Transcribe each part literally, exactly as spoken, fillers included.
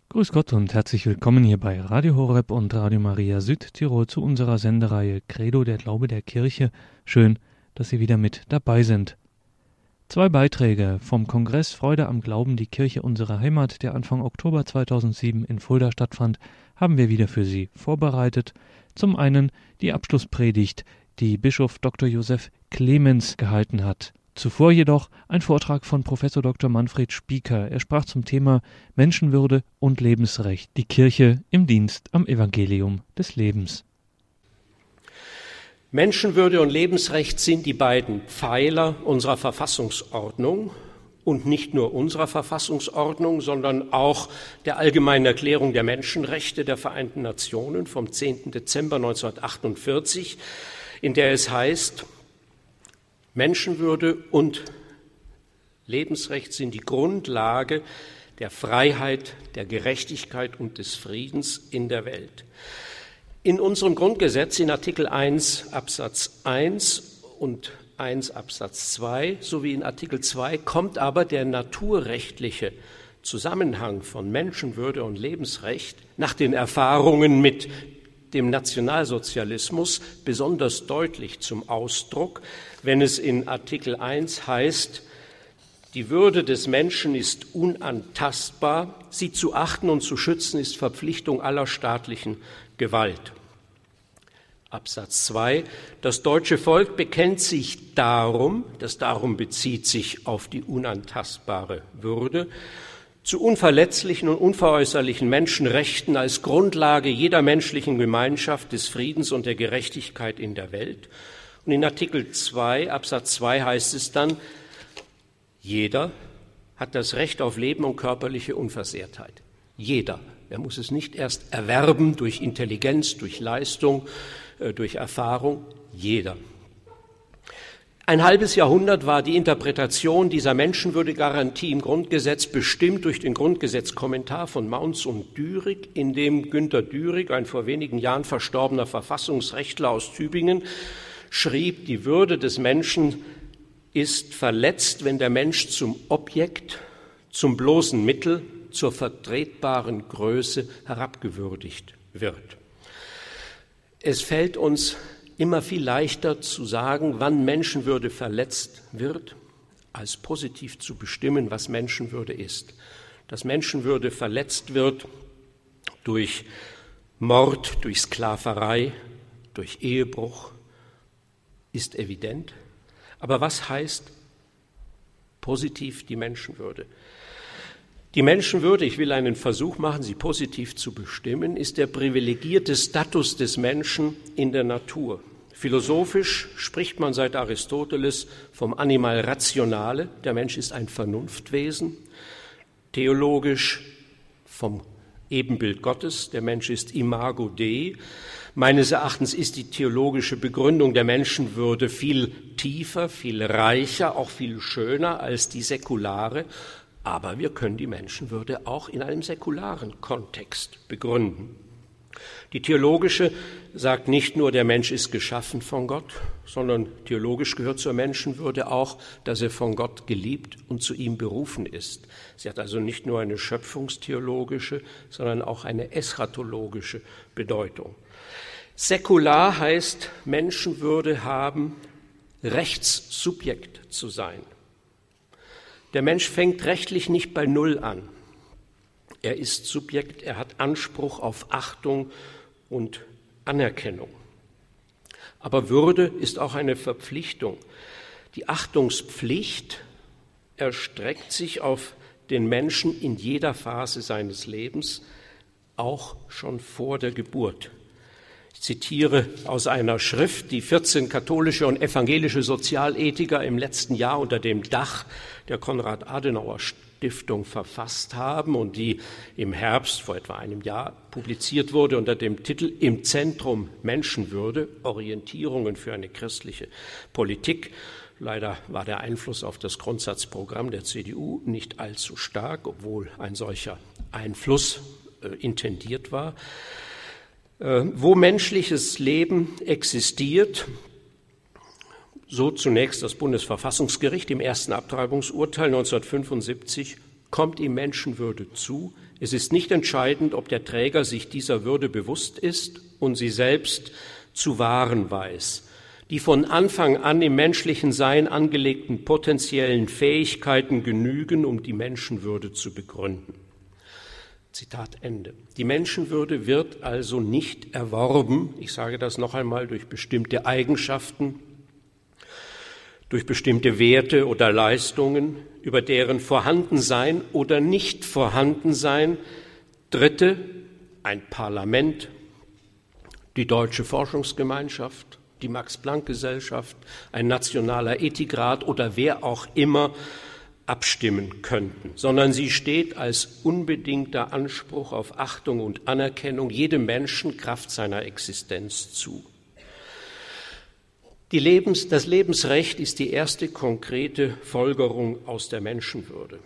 Grüß Gott und herzlich willkommen hier bei Radio Horeb und Radio Maria Südtirol zu unserer Sendereihe Credo, der Glaube der Kirche. Schön, dass Sie wieder mit dabei sind. Zwei Beiträge vom Kongress Freude am Glauben, die Kirche unserer Heimat, der Anfang Oktober zweitausendsieben in Fulda stattfand, haben wir wieder für Sie vorbereitet. Zum einen die Abschlusspredigt, die Bischof Doktor Josef Clemens gehalten hat. Zuvor jedoch ein Vortrag von Professor Doktor Manfred Spieker. Er sprach zum Thema Menschenwürde und Lebensrecht, die Kirche im Dienst am Evangelium des Lebens. Menschenwürde und Lebensrecht sind die beiden Pfeiler unserer Verfassungsordnung und nicht nur unserer Verfassungsordnung, sondern auch der Allgemeinen Erklärung der Menschenrechte der Vereinten Nationen vom zehnten Dezember neunzehnhundertachtundvierzig, in der es heißt, Menschenwürde und Lebensrecht sind die Grundlage der Freiheit, der Gerechtigkeit und des Friedens in der Welt. In unserem Grundgesetz in Artikel eins Absatz eins und eins Absatz zwei sowie in Artikel zwei kommt aber der naturrechtliche Zusammenhang von Menschenwürde und Lebensrecht nach den Erfahrungen mit dem Nationalsozialismus besonders deutlich zum Ausdruck, wenn es in Artikel eins heißt, die Würde des Menschen ist unantastbar, sie zu achten und zu schützen ist Verpflichtung aller staatlichen Gewalt. Absatz zwei, das deutsche Volk bekennt sich darum, das darum bezieht sich auf die unantastbare Würde, zu unverletzlichen und unveräußerlichen Menschenrechten als Grundlage jeder menschlichen Gemeinschaft des Friedens und der Gerechtigkeit in der Welt. Und in Artikel zwei, Absatz zwei heißt es dann, jeder hat das Recht auf Leben und körperliche Unversehrtheit. Jeder. Er muss es nicht erst erwerben durch Intelligenz, durch Leistung, durch Erfahrung. Jeder. Ein halbes Jahrhundert war die Interpretation dieser Menschenwürdegarantie im Grundgesetz bestimmt durch den Grundgesetzkommentar von Maunz und Dürig, in dem Günter Dürig, ein vor wenigen Jahren verstorbener Verfassungsrechtler aus Tübingen, schrieb, die Würde des Menschen ist verletzt, wenn der Mensch zum Objekt, zum bloßen Mittel, zur vertretbaren Größe herabgewürdigt wird. Es fällt uns immer viel leichter zu sagen, wann Menschenwürde verletzt wird, als positiv zu bestimmen, was Menschenwürde ist. Dass Menschenwürde verletzt wird durch Mord, durch Sklaverei, durch Ehebruch, ist evident. Aber was heißt positiv die Menschenwürde? Die Menschenwürde, ich will einen Versuch machen, sie positiv zu bestimmen, ist der privilegierte Status des Menschen in der Natur. Philosophisch spricht man seit Aristoteles vom Animal rationale, der Mensch ist ein Vernunftwesen. Theologisch vom Ebenbild Gottes, der Mensch ist Imago Dei. Meines Erachtens ist die theologische Begründung der Menschenwürde viel tiefer, viel reicher, auch viel schöner als die säkulare. Aber wir können die Menschenwürde auch in einem säkularen Kontext begründen. Die theologische sagt nicht nur, der Mensch ist geschaffen von Gott, sondern theologisch gehört zur Menschenwürde auch, dass er von Gott geliebt und zu ihm berufen ist. Sie hat also nicht nur eine schöpfungstheologische, sondern auch eine eschatologische Bedeutung. Säkular heißt, Menschenwürde haben, Rechtssubjekt zu sein. Der Mensch fängt rechtlich nicht bei Null an. Er ist Subjekt, er hat Anspruch auf Achtung und Anerkennung. Aber Würde ist auch eine Verpflichtung. Die Achtungspflicht erstreckt sich auf den Menschen in jeder Phase seines Lebens, auch schon vor der Geburt. Ich zitiere aus einer Schrift, die vierzehn katholische und evangelische Sozialethiker im letzten Jahr unter dem Dach der Konrad-Adenauer-Stiftung verfasst haben und die im Herbst vor etwa einem Jahr publiziert wurde unter dem Titel Im Zentrum Menschenwürde, Orientierungen für eine christliche Politik. Leider war der Einfluss auf das Grundsatzprogramm der C D U nicht allzu stark, obwohl ein solcher Einfluss äh, intendiert war. Wo menschliches Leben existiert, so zunächst das Bundesverfassungsgericht im ersten Abtreibungsurteil neunzehnhundertfünfundsiebzig, kommt ihm Menschenwürde zu. Es ist nicht entscheidend, ob der Träger sich dieser Würde bewusst ist und sie selbst zu wahren weiß. Die von Anfang an im menschlichen Sein angelegten potenziellen Fähigkeiten genügen, um die Menschenwürde zu begründen. Zitat Ende. Die Menschenwürde wird also nicht erworben, ich sage das noch einmal, durch bestimmte Eigenschaften, durch bestimmte Werte oder Leistungen, über deren Vorhandensein oder Nicht-Vorhandensein Dritte, ein Parlament, die Deutsche Forschungsgemeinschaft, die Max-Planck-Gesellschaft, ein nationaler Ethikrat oder wer auch immer abstimmen könnten, sondern sie steht als unbedingter Anspruch auf Achtung und Anerkennung jedem Menschen Kraft seiner Existenz zu. Die Lebens, das Lebensrecht ist die erste konkrete Folgerung aus der Menschenwürde.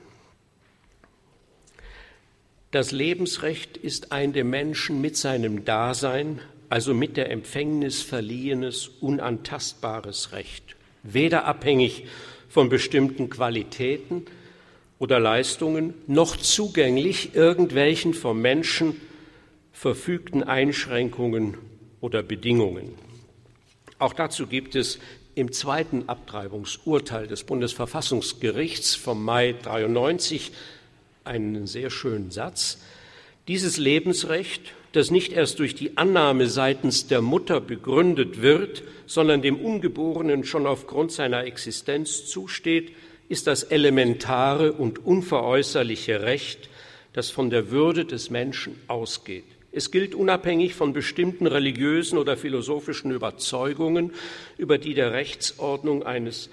Das Lebensrecht ist ein dem Menschen mit seinem Dasein, also mit der Empfängnis verliehenes, unantastbares Recht, weder abhängig von bestimmten Qualitäten oder Leistungen, noch zugänglich irgendwelchen vom Menschen verfügten Einschränkungen oder Bedingungen. Auch dazu gibt es im zweiten Abtreibungsurteil des Bundesverfassungsgerichts vom Mai dreiundneunzig einen sehr schönen Satz. Dieses Lebensrecht, das nicht erst durch die Annahme seitens der Mutter begründet wird, sondern dem Ungeborenen schon aufgrund seiner Existenz zusteht, ist das elementare und unveräußerliche Recht, das von der Würde des Menschen ausgeht. Es gilt unabhängig von bestimmten religiösen oder philosophischen Überzeugungen, über die der Rechtsordnung eines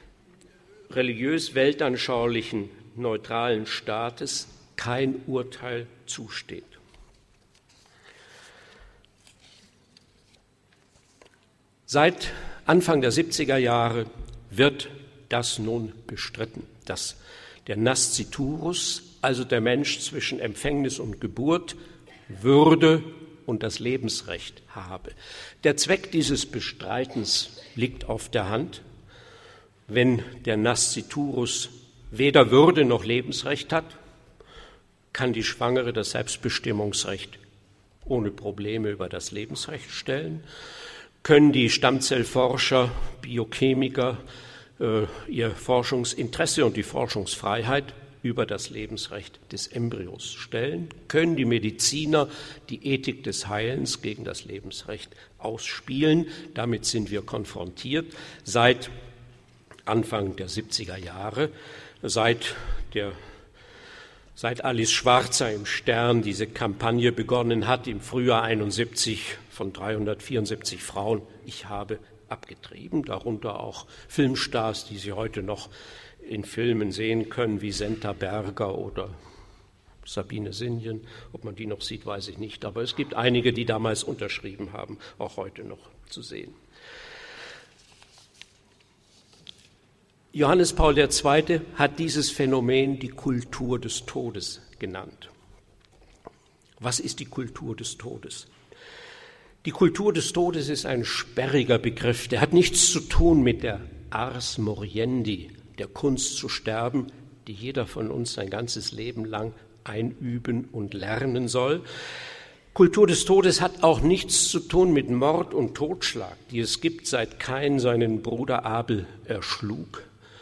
religiös-weltanschaulichen, neutralen Staates kein Urteil zusteht. Seit Anfang der siebziger Jahre wird das nun bestritten, dass der Nasciturus, also der Mensch zwischen Empfängnis und Geburt, Würde und das Lebensrecht habe. Der Zweck dieses Bestreitens liegt auf der Hand. Wenn der Nasciturus weder Würde noch Lebensrecht hat, kann die Schwangere das Selbstbestimmungsrecht ohne Probleme über das Lebensrecht stellen. Können die Stammzellforscher, Biochemiker äh, ihr Forschungsinteresse und die Forschungsfreiheit über das Lebensrecht des Embryos stellen? Können die Mediziner die Ethik des Heilens gegen das Lebensrecht ausspielen? Damit sind wir konfrontiert seit Anfang der siebziger Jahre, seit der Seit Alice Schwarzer im Stern diese Kampagne begonnen hat, im Frühjahr einundsiebzig von dreihundertvierundsiebzig Frauen, ich habe abgetrieben, darunter auch Filmstars, die Sie heute noch in Filmen sehen können, wie Senta Berger oder Sabine Sinjen. Ob man die noch sieht, weiß ich nicht, aber es gibt einige, die damals unterschrieben haben, auch heute noch zu sehen. Johannes Paul der Zweite hat dieses Phänomen die Kultur des Todes genannt. Was ist die Kultur des Todes? Die Kultur des Todes ist ein sperriger Begriff, der hat nichts zu tun mit der Ars Moriendi, der Kunst zu sterben, die jeder von uns sein ganzes Leben lang einüben und lernen soll. Kultur des Todes hat auch nichts zu tun mit Mord und Totschlag, die es gibt, seit Kain seinen Bruder Abel erschlug.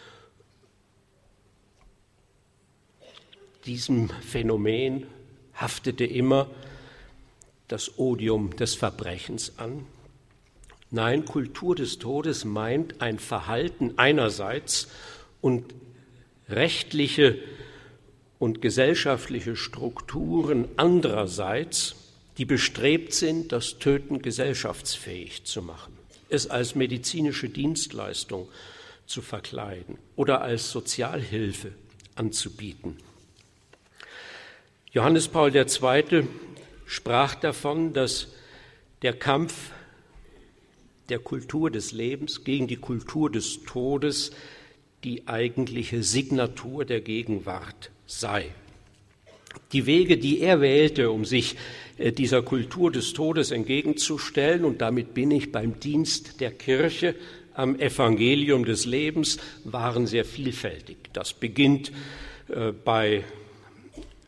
Diesem Phänomen haftete immer das Odium des Verbrechens an. Nein, Kultur des Todes meint ein Verhalten einerseits und rechtliche und gesellschaftliche Strukturen andererseits, die bestrebt sind, das Töten gesellschaftsfähig zu machen, es als medizinische Dienstleistung zu verkleiden oder als Sozialhilfe anzubieten. Johannes Paul der Zweite sprach davon, dass der Kampf der Kultur des Lebens gegen die Kultur des Todes die eigentliche Signatur der Gegenwart sei. Die Wege, die er wählte, um sich dieser Kultur des Todes entgegenzustellen, und damit bin ich beim Dienst der Kirche am Evangelium des Lebens, waren sehr vielfältig. Das beginnt bei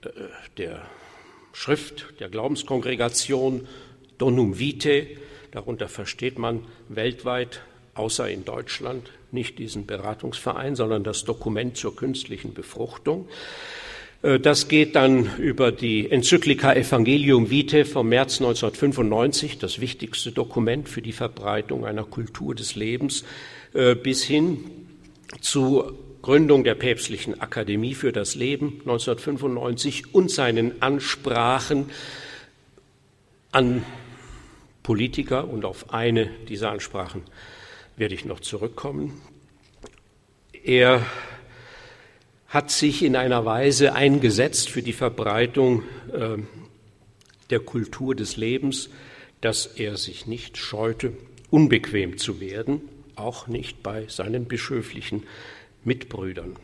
der Schrift der Glaubenskongregation Donum Vitae. Darunter versteht man weltweit, außer in Deutschland, nicht diesen Beratungsverein, sondern das Dokument zur künstlichen Befruchtung. Das geht dann über die Enzyklika Evangelium Vitae vom März neunzehnhundertfünfundneunzig, das wichtigste Dokument für die Verbreitung einer Kultur des Lebens, bis hin zur Gründung der Päpstlichen Akademie für das Leben neunzehnhundertfünfundneunzig und seinen Ansprachen an Politiker, und auf eine dieser Ansprachen werde ich noch zurückkommen. Er hat sich in einer Weise eingesetzt für die Verbreitung äh, der Kultur des Lebens, dass er sich nicht scheute, unbequem zu werden, auch nicht bei seinen bischöflichen Mitbrüdern.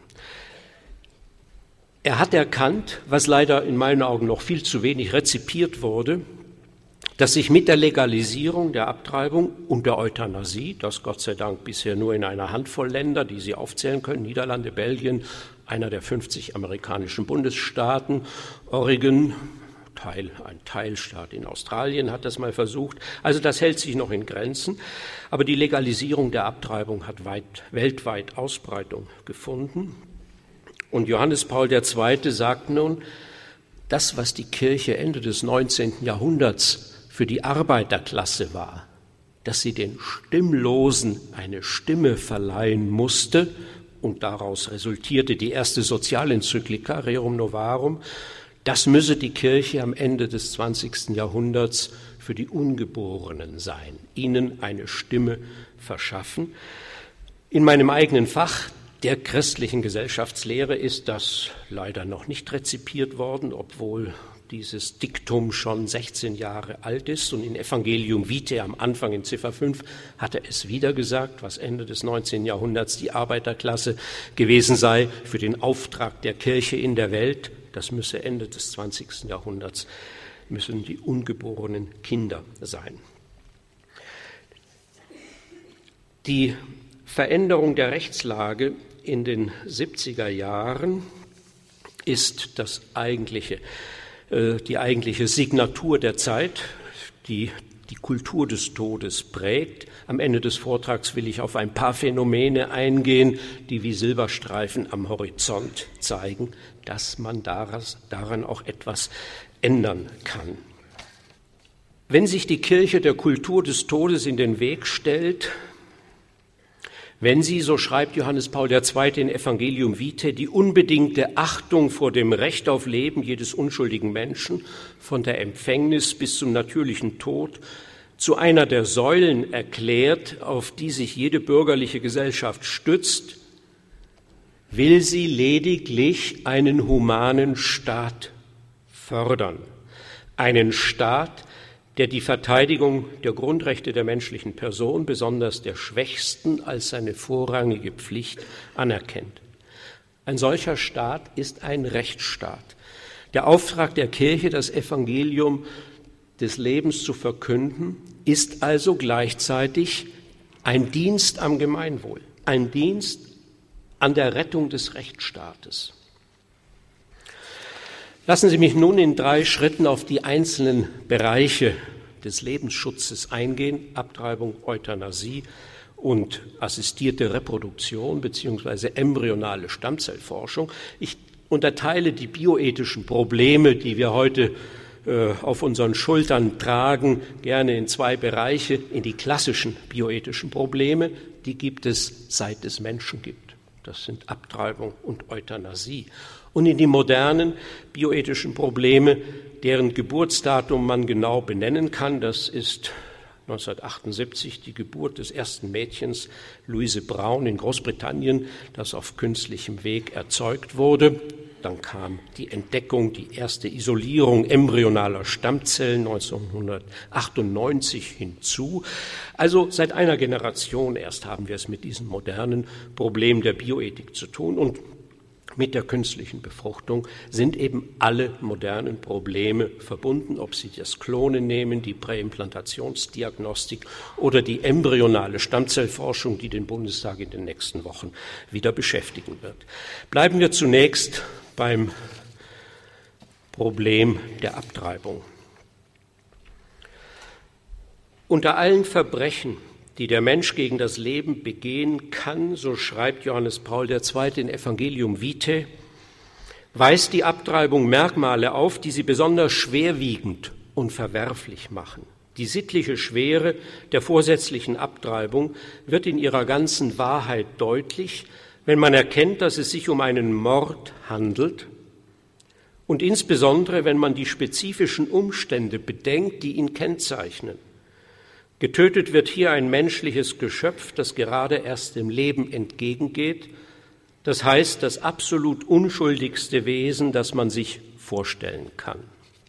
Er hat erkannt, was leider in meinen Augen noch viel zu wenig rezipiert wurde, dass sich mit der Legalisierung der Abtreibung und der Euthanasie, das Gott sei Dank bisher nur in einer Handvoll Länder, die Sie aufzählen können, Niederlande, Belgien, einer der fünfzig amerikanischen Bundesstaaten, Oregon, Teil, ein Teilstaat in Australien hat das mal versucht. Also das hält sich noch in Grenzen. Aber die Legalisierung der Abtreibung hat weit, weltweit Ausbreitung gefunden. Und Johannes Paul der Zweite sagt nun, das, was die Kirche Ende des neunzehnten Jahrhunderts für die Arbeiterklasse war, dass sie den Stimmlosen eine Stimme verleihen musste, und daraus resultierte die erste Sozialenzyklika Rerum Novarum, das müsse die Kirche am Ende des zwanzigsten Jahrhunderts für die Ungeborenen sein, ihnen eine Stimme verschaffen. In meinem eigenen Fach der christlichen Gesellschaftslehre ist das leider noch nicht rezipiert worden, obwohl dieses Diktum schon sechzehn Jahre alt ist, und in Evangelium Vitae am Anfang in Ziffer fünf hat er es wieder gesagt, was Ende des neunzehnten Jahrhunderts die Arbeiterklasse gewesen sei für den Auftrag der Kirche in der Welt. Das müsse Ende des zwanzigsten Jahrhunderts, müssen die ungeborenen Kinder sein. Die Veränderung der Rechtslage in den siebziger Jahren ist das eigentliche die eigentliche Signatur der Zeit, die die Kultur des Todes prägt. Am Ende des Vortrags will ich auf ein paar Phänomene eingehen, die wie Silberstreifen am Horizont zeigen, dass man daran auch etwas ändern kann. Wenn sich die Kirche der Kultur des Todes in den Weg stellt, wenn sie, so schreibt Johannes Paul der Zweite in Evangelium Vitae, die unbedingte Achtung vor dem Recht auf Leben jedes unschuldigen Menschen, von der Empfängnis bis zum natürlichen Tod, zu einer der Säulen erklärt, auf die sich jede bürgerliche Gesellschaft stützt, will sie lediglich einen humanen Staat fördern. Einen Staat, der die Verteidigung der Grundrechte der menschlichen Person, besonders der Schwächsten, als seine vorrangige Pflicht anerkennt. Ein solcher Staat ist ein Rechtsstaat. Der Auftrag der Kirche, das Evangelium des Lebens zu verkünden, ist also gleichzeitig ein Dienst am Gemeinwohl, ein Dienst an der Rettung des Rechtsstaates. Lassen Sie mich nun in drei Schritten auf die einzelnen Bereiche des Lebensschutzes eingehen: Abtreibung, Euthanasie und assistierte Reproduktion bzw. embryonale Stammzellforschung. Ich unterteile die bioethischen Probleme, die wir heute äh, auf unseren Schultern tragen, gerne in zwei Bereiche. In die klassischen bioethischen Probleme, die gibt es, seit es Menschen gibt. Das sind Abtreibung und Euthanasie. Und in die modernen bioethischen Probleme, deren Geburtsdatum man genau benennen kann. Das ist neunzehnhundertachtundsiebzig die Geburt des ersten Mädchens, Louise Brown in Großbritannien, das auf künstlichem Weg erzeugt wurde. Dann kam die Entdeckung, die erste Isolierung embryonaler Stammzellen neunzehnhundertachtundneunzig hinzu. Also seit einer Generation erst haben wir es mit diesem modernen Problem der Bioethik zu tun. Und mit der künstlichen Befruchtung sind eben alle modernen Probleme verbunden, ob Sie das Klonen nehmen, die Präimplantationsdiagnostik oder die embryonale Stammzellforschung, die den Bundestag in den nächsten Wochen wieder beschäftigen wird. Bleiben wir zunächst beim Problem der Abtreibung. Unter allen Verbrechen, die der Mensch gegen das Leben begehen kann, so schreibt Johannes Paul der Zweite in Evangelium Vitae, weist die Abtreibung Merkmale auf, die sie besonders schwerwiegend und verwerflich machen. Die sittliche Schwere der vorsätzlichen Abtreibung wird in ihrer ganzen Wahrheit deutlich, wenn man erkennt, dass es sich um einen Mord handelt und insbesondere, wenn man die spezifischen Umstände bedenkt, die ihn kennzeichnen. Getötet wird hier ein menschliches Geschöpf, das gerade erst dem Leben entgegengeht, das heißt das absolut unschuldigste Wesen, das man sich vorstellen kann.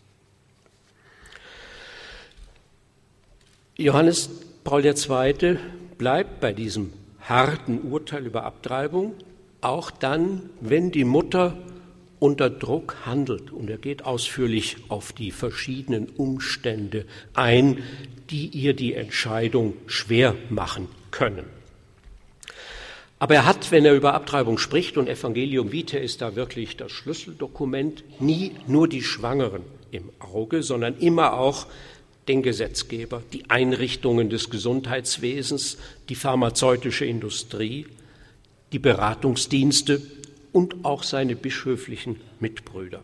Johannes Paul der Zweite bleibt bei diesem harten Urteil über Abtreibung, auch dann, wenn die Mutter unter Druck handelt. Und er geht ausführlich auf die verschiedenen Umstände ein, die ihr die Entscheidung schwer machen können. Aber er hat, wenn er über Abtreibung spricht, und Evangelium Vitae ist da wirklich das Schlüsseldokument, nie nur die Schwangeren im Auge, sondern immer auch den Gesetzgeber, die Einrichtungen des Gesundheitswesens, die pharmazeutische Industrie, die Beratungsdienste und auch seine bischöflichen Mitbrüder.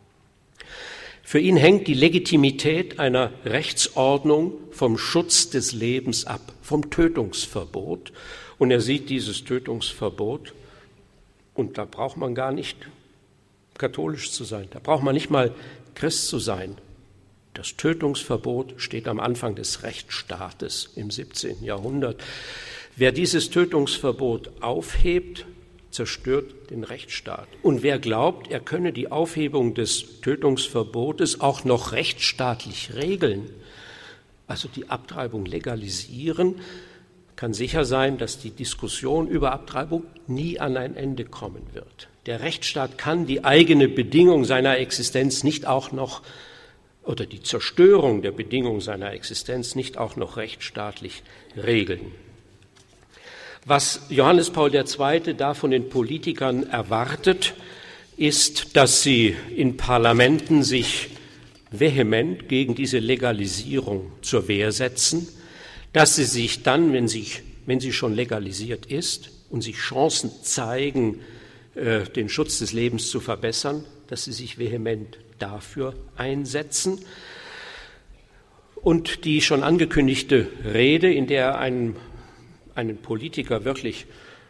Für ihn hängt die Legitimität einer Rechtsordnung vom Schutz des Lebens ab, vom Tötungsverbot. Und er sieht dieses Tötungsverbot, und da braucht man gar nicht katholisch zu sein, da braucht man nicht mal Christ zu sein. Das Tötungsverbot steht am Anfang des Rechtsstaates im siebzehnten Jahrhundert. Wer dieses Tötungsverbot aufhebt, zerstört den Rechtsstaat. Und wer glaubt, er könne die Aufhebung des Tötungsverbotes auch noch rechtsstaatlich regeln, also die Abtreibung legalisieren, kann sicher sein, dass die Diskussion über Abtreibung nie an ein Ende kommen wird. Der Rechtsstaat kann die eigene Bedingung seiner Existenz nicht auch noch oder die Zerstörung der Bedingung seiner Existenz nicht auch noch rechtsstaatlich regeln. Was Johannes Paul der Zweite da von den Politikern erwartet, ist, dass sie in Parlamenten sich vehement gegen diese Legalisierung zur Wehr setzen, dass sie sich dann, wenn sie, wenn sie schon legalisiert ist und sich Chancen zeigen, den Schutz des Lebens zu verbessern, dass sie sich vehement dafür einsetzen. Und die schon angekündigte Rede, in der er einen, einen Politiker wirklich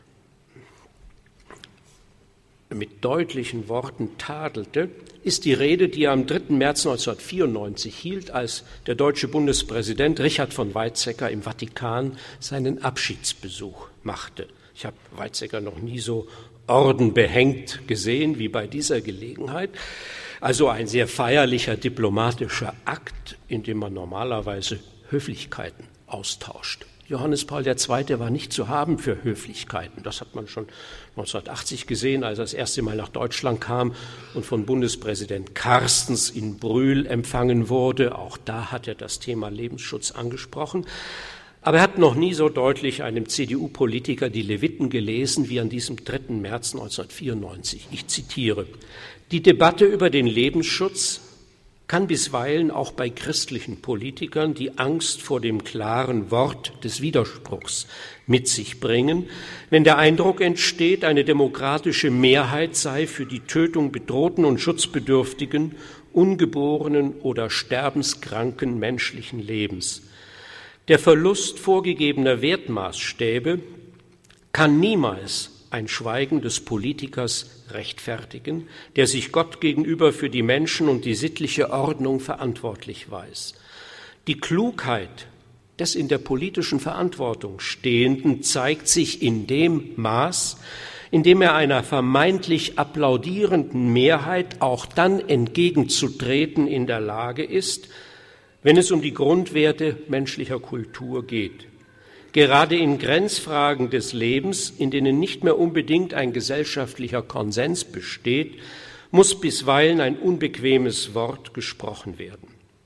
mit deutlichen Worten tadelte, ist die Rede, die er am dritten März neunzehnhundertvierundneunzig hielt, als der deutsche Bundespräsident Richard von Weizsäcker im Vatikan seinen Abschiedsbesuch machte. Ich habe Weizsäcker noch nie so ordenbehängt gesehen wie bei dieser Gelegenheit. Also ein sehr feierlicher diplomatischer Akt, in dem man normalerweise Höflichkeiten austauscht. Johannes Paul der Zweite war nicht zu haben für Höflichkeiten. Das hat man schon neunzehnhundertachtzig gesehen, als er das erste Mal nach Deutschland kam und von Bundespräsident Carstens in Brühl empfangen wurde. Auch da hat er das Thema Lebensschutz angesprochen. Aber er hat noch nie so deutlich einem C D U-Politiker die Leviten gelesen wie an diesem dritten März neunzehnhundertvierundneunzig. Ich zitiere: Die Debatte über den Lebensschutz kann bisweilen auch bei christlichen Politikern die Angst vor dem klaren Wort des Widerspruchs mit sich bringen, wenn der Eindruck entsteht, eine demokratische Mehrheit sei für die Tötung bedrohten und schutzbedürftigen, ungeborenen oder sterbenskranken menschlichen Lebens. Der Verlust vorgegebener Wertmaßstäbe kann niemals ein Schweigen des Politikers rechtfertigen, der sich Gott gegenüber für die Menschen und die sittliche Ordnung verantwortlich weiß. Die Klugheit des in der politischen Verantwortung Stehenden zeigt sich in dem Maß, in dem er einer vermeintlich applaudierenden Mehrheit auch dann entgegenzutreten in der Lage ist, wenn es um die Grundwerte menschlicher Kultur geht. Gerade in Grenzfragen des Lebens, in denen nicht mehr unbedingt ein gesellschaftlicher Konsens besteht, muss bisweilen ein unbequemes Wort gesprochen werden.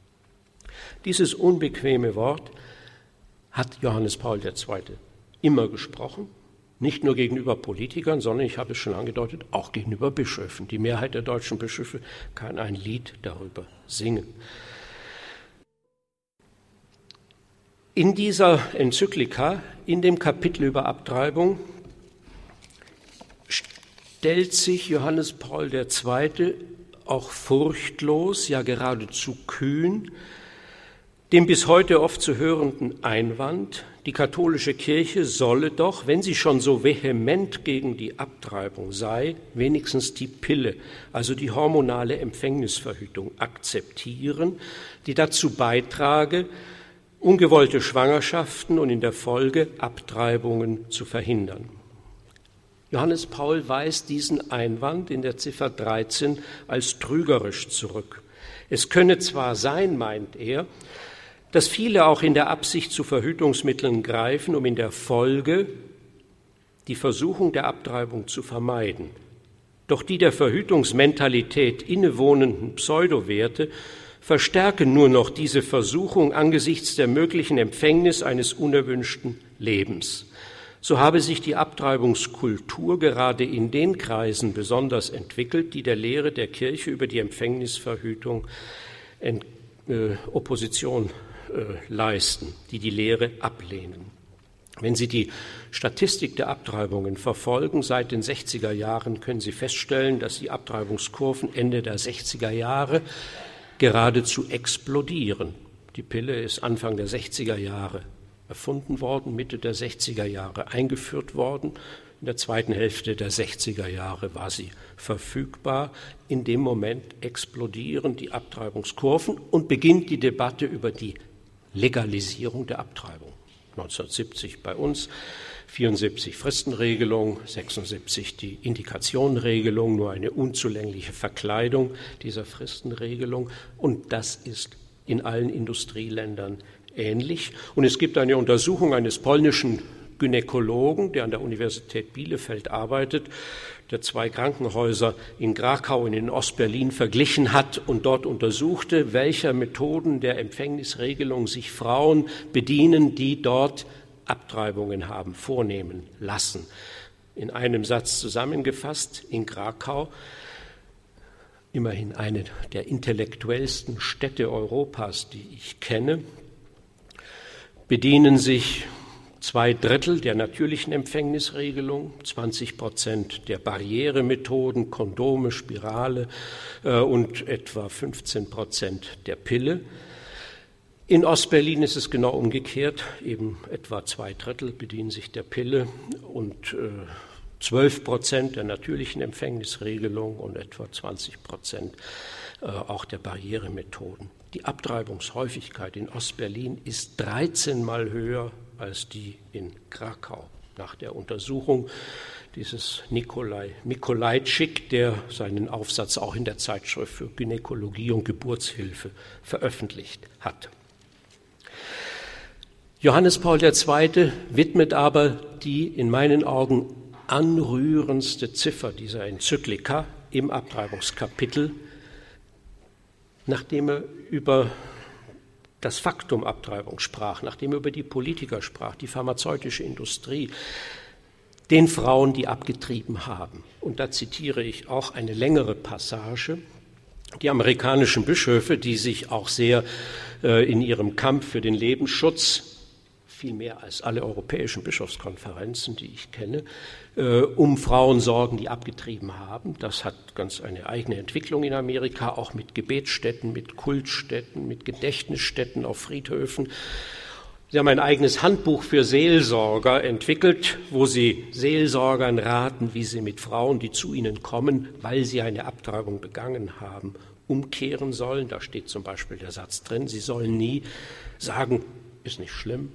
Dieses unbequeme Wort hat Johannes Paul der Zweite immer gesprochen Nicht nur gegenüber Politikern, sondern, ich habe es schon angedeutet, auch gegenüber Bischöfen. Die Mehrheit der deutschen Bischöfe kann ein Lied darüber singen. In dieser Enzyklika, in dem Kapitel über Abtreibung, stellt sich Johannes Paul der Zweite auch furchtlos, ja geradezu kühn, dem bis heute oft zu hörenden Einwand, die katholische Kirche solle doch, wenn sie schon so vehement gegen die Abtreibung sei, wenigstens die Pille, also die hormonale Empfängnisverhütung, akzeptieren, die dazu beitrage, ungewollte Schwangerschaften und in der Folge Abtreibungen zu verhindern. Johannes Paul weist diesen Einwand in der Ziffer dreizehn als trügerisch zurück. Es könne zwar sein, meint er, dass viele auch in der Absicht zu Verhütungsmitteln greifen, um in der Folge die Versuchung der Abtreibung zu vermeiden. Doch die der Verhütungsmentalität innewohnenden Pseudowerte verstärken nur noch diese Versuchung angesichts der möglichen Empfängnis eines unerwünschten Lebens. So habe sich die Abtreibungskultur gerade in den Kreisen besonders entwickelt, die der Lehre der Kirche über die Empfängnisverhütung ent, äh, Opposition äh, leisten, die die Lehre ablehnen. Wenn Sie die Statistik der Abtreibungen verfolgen, seit den sechziger Jahren können Sie feststellen, dass die Abtreibungskurven Ende der sechziger Jahre geradezu explodieren. Die Pille ist Anfang der sechziger Jahre erfunden worden, Mitte der sechziger Jahre eingeführt worden. In der zweiten Hälfte der sechziger Jahre war sie verfügbar. In dem Moment explodieren die Abtreibungskurven und beginnt die Debatte über die Legalisierung der Abtreibung. neunzehnhundertsiebzig bei uns, vierundsiebzig Fristenregelung, sechsundsiebzig die Indikationenregelung, nur eine unzulängliche Verkleidung dieser Fristenregelung. Und das ist in allen Industrieländern ähnlich. Und es gibt eine Untersuchung eines polnischen Gynäkologen, der an der Universität Bielefeld arbeitet, der zwei Krankenhäuser in Krakau und in Ostberlin verglichen hat und dort untersuchte, welcher Methoden der Empfängnisregelung sich Frauen bedienen, die dort Abtreibungen haben vornehmen lassen. In einem Satz zusammengefasst, in Krakau, immerhin eine der intellektuellsten Städte Europas, die ich kenne, bedienen sich zwei Drittel der natürlichen Empfängnisregelung, zwanzig Prozent der Barrieremethoden, Kondome, Spirale äh, und etwa fünfzehn Prozent der Pille. In Ostberlin ist es genau umgekehrt, eben etwa zwei Drittel bedienen sich der Pille und äh, zwölf Prozent der natürlichen Empfängnisregelung und etwa zwanzig Prozent äh, auch der Barrieremethoden. Die Abtreibungshäufigkeit in Ostberlin ist dreizehn Mal höher als die in Krakau. Nach der Untersuchung dieses Nikolai Mikolajczyk, der seinen Aufsatz auch in der Zeitschrift für Gynäkologie und Geburtshilfe veröffentlicht hat. Johannes Paul der Zweite widmet aber die in meinen Augen anrührendste Ziffer dieser Enzyklika im Abtreibungskapitel, nachdem er über das Faktum Abtreibung sprach, nachdem er über die Politiker sprach, die pharmazeutische Industrie, den Frauen, die abgetrieben haben. Und da zitiere ich auch eine längere Passage. Die amerikanischen Bischöfe, die sich auch sehr äh, in ihrem Kampf für den Lebensschutz, viel mehr als alle europäischen Bischofskonferenzen, die ich kenne, äh, um Frauen sorgen, die abgetrieben haben. Das hat ganz eine eigene Entwicklung in Amerika, auch mit Gebetsstätten, mit Kultstätten, mit Gedächtnisstätten auf Friedhöfen. Sie haben ein eigenes Handbuch für Seelsorger entwickelt, wo sie Seelsorgern raten, wie sie mit Frauen, die zu ihnen kommen, weil sie eine Abtreibung begangen haben, umkehren sollen. Da steht zum Beispiel der Satz drin, sie sollen nie sagen, ist nicht schlimm,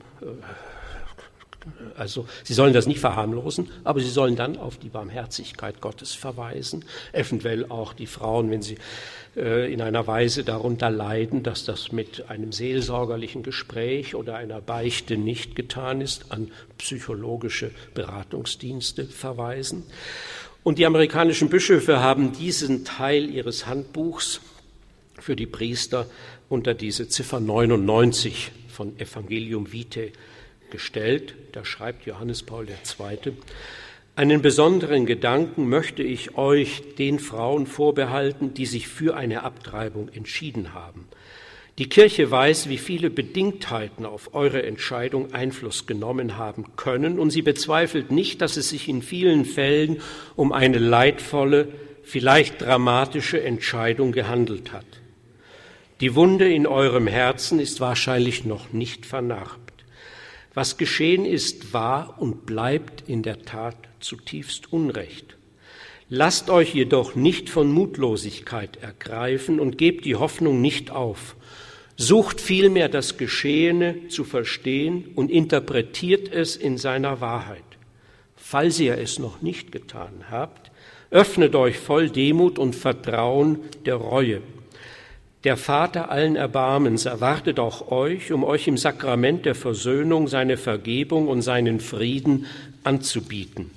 also sie sollen das nicht verharmlosen, aber sie sollen dann auf die Barmherzigkeit Gottes verweisen, eventuell auch die Frauen, wenn sie äh, in einer Weise darunter leiden, dass das mit einem seelsorgerlichen Gespräch oder einer Beichte nicht getan ist, an psychologische Beratungsdienste verweisen. Und die amerikanischen Bischöfe haben diesen Teil ihres Handbuchs für die Priester unter diese Ziffer neunundneunzig von Evangelium Vitae gestellt, da schreibt Johannes Paul der Zweite, einen besonderen Gedanken möchte ich euch, den Frauen, vorbehalten, die sich für eine Abtreibung entschieden haben. Die Kirche weiß, wie viele Bedingtheiten auf eure Entscheidung Einfluss genommen haben können, und sie bezweifelt nicht, dass es sich in vielen Fällen um eine leidvolle, vielleicht dramatische Entscheidung gehandelt hat. Die Wunde in eurem Herzen ist wahrscheinlich noch nicht vernarbt. Was geschehen ist, war und bleibt in der Tat zutiefst Unrecht. Lasst euch jedoch nicht von Mutlosigkeit ergreifen und gebt die Hoffnung nicht auf. Sucht vielmehr das Geschehene zu verstehen und interpretiert es in seiner Wahrheit. Falls ihr es noch nicht getan habt, öffnet euch voll Demut und Vertrauen der Reue. Der Vater allen Erbarmens erwartet auch euch, um euch im Sakrament der Versöhnung seine Vergebung und seinen Frieden anzubieten.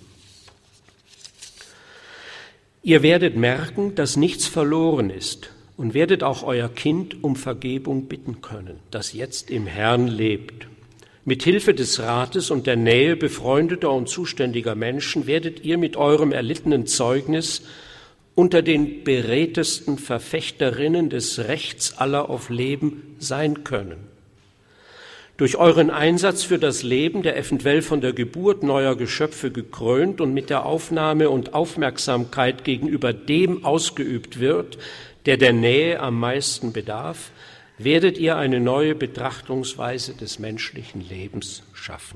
Ihr werdet merken, dass nichts verloren ist und werdet auch euer Kind um Vergebung bitten können, das jetzt im Herrn lebt. Mit Hilfe des Rates und der Nähe befreundeter und zuständiger Menschen werdet ihr mit eurem erlittenen Zeugnis unter den beredtesten Verfechterinnen des Rechts aller auf Leben sein können. Durch euren Einsatz für das Leben, der eventuell von der Geburt neuer Geschöpfe gekrönt und mit der Aufnahme und Aufmerksamkeit gegenüber dem ausgeübt wird, der der Nähe am meisten bedarf, werdet ihr eine neue Betrachtungsweise des menschlichen Lebens schaffen.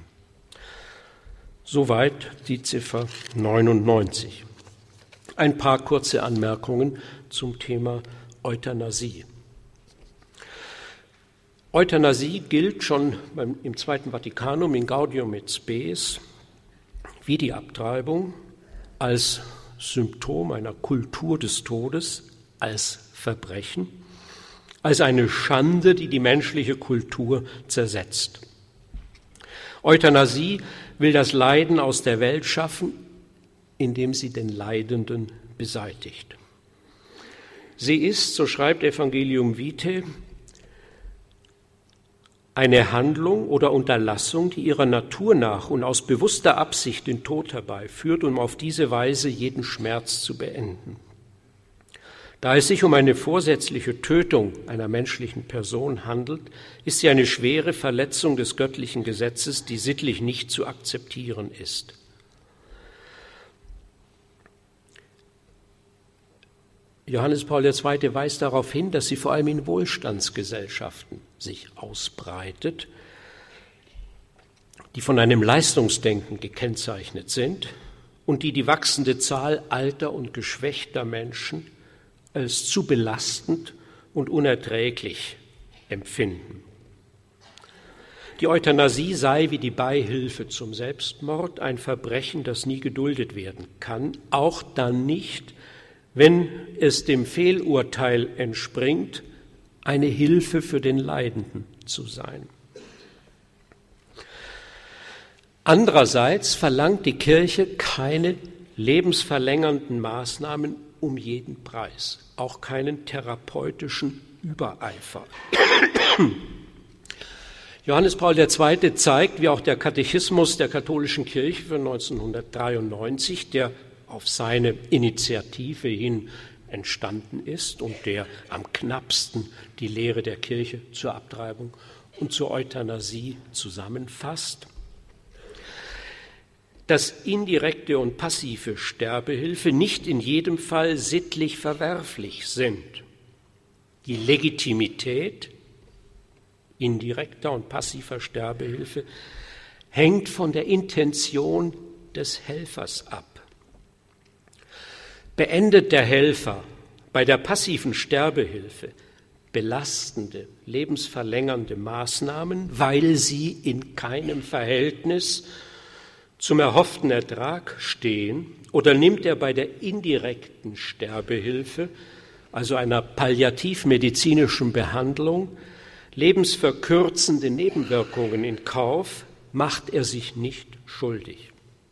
Soweit die Ziffer neunundneunzig. Ein paar kurze Anmerkungen zum Thema Euthanasie. Euthanasie gilt schon beim, im Zweiten Vatikanum in Gaudium et Spes wie die Abtreibung als Symptom einer Kultur des Todes, als Verbrechen, als eine Schande, die die menschliche Kultur zersetzt. Euthanasie will das Leiden aus der Welt schaffen, indem sie den Leidenden beseitigt. Sie ist, so schreibt Evangelium Vitae, eine Handlung oder Unterlassung, die ihrer Natur nach und aus bewusster Absicht den Tod herbeiführt, um auf diese Weise jeden Schmerz zu beenden. Da es sich um eine vorsätzliche Tötung einer menschlichen Person handelt, ist sie eine schwere Verletzung des göttlichen Gesetzes, die sittlich nicht zu akzeptieren ist. Johannes Paul der Zweite weist darauf hin, dass sie vor allem in Wohlstandsgesellschaften sich ausbreitet, die von einem Leistungsdenken gekennzeichnet sind und die die wachsende Zahl alter und geschwächter Menschen als zu belastend und unerträglich empfinden. Die Euthanasie sei wie die Beihilfe zum Selbstmord ein Verbrechen, das nie geduldet werden kann, auch dann nicht, wenn es dem Fehlurteil entspringt, eine Hilfe für den Leidenden zu sein. Andererseits verlangt die Kirche keine lebensverlängernden Maßnahmen um jeden Preis, auch keinen therapeutischen Übereifer. Johannes Paul der Zweite zeigt, wie auch der Katechismus der katholischen Kirche von neunzehnhundertdreiundneunzig, der auf seine Initiative hin entstanden ist und der am knappsten die Lehre der Kirche zur Abtreibung und zur Euthanasie zusammenfasst, dass indirekte und passive Sterbehilfe nicht in jedem Fall sittlich verwerflich sind. Die Legitimität indirekter und passiver Sterbehilfe hängt von der Intention des Helfers ab. Beendet der Helfer bei der passiven Sterbehilfe belastende, lebensverlängernde Maßnahmen, weil sie in keinem Verhältnis zum erhofften Ertrag stehen, oder nimmt er bei der indirekten Sterbehilfe, also einer palliativmedizinischen Behandlung, lebensverkürzende Nebenwirkungen in Kauf, macht er sich nicht schuldig.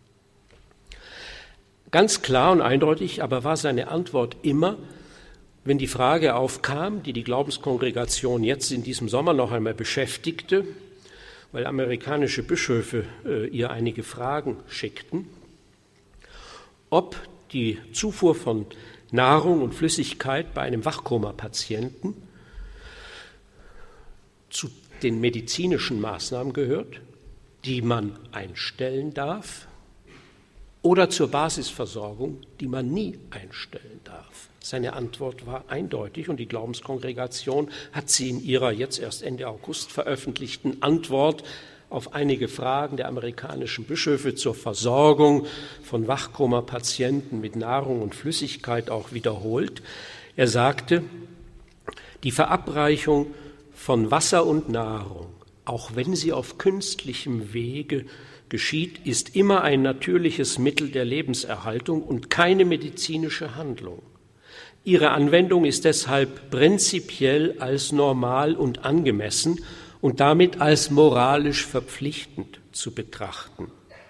Ganz klar und eindeutig aber war seine Antwort immer, wenn die Frage aufkam, die die Glaubenskongregation jetzt in diesem Sommer noch einmal beschäftigte weil amerikanische Bischöfe äh, ihr einige Fragen schickten, ob die Zufuhr von Nahrung und Flüssigkeit bei einem Wachkoma-Patienten zu den medizinischen Maßnahmen gehört, die man einstellen darf, oder zur Basisversorgung, die man nie einstellen darf. Seine Antwort war eindeutig und die Glaubenskongregation hat sie in ihrer jetzt erst Ende August veröffentlichten Antwort auf einige Fragen der amerikanischen Bischöfe zur Versorgung von Wachkoma-Patienten mit Nahrung und Flüssigkeit auch wiederholt. Er sagte, die Verabreichung von Wasser und Nahrung, auch wenn sie auf künstlichem Wege geschieht, ist immer ein natürliches Mittel der Lebenserhaltung und keine medizinische Handlung. Ihre Anwendung ist deshalb prinzipiell als normal und angemessen und damit als moralisch verpflichtend zu betrachten.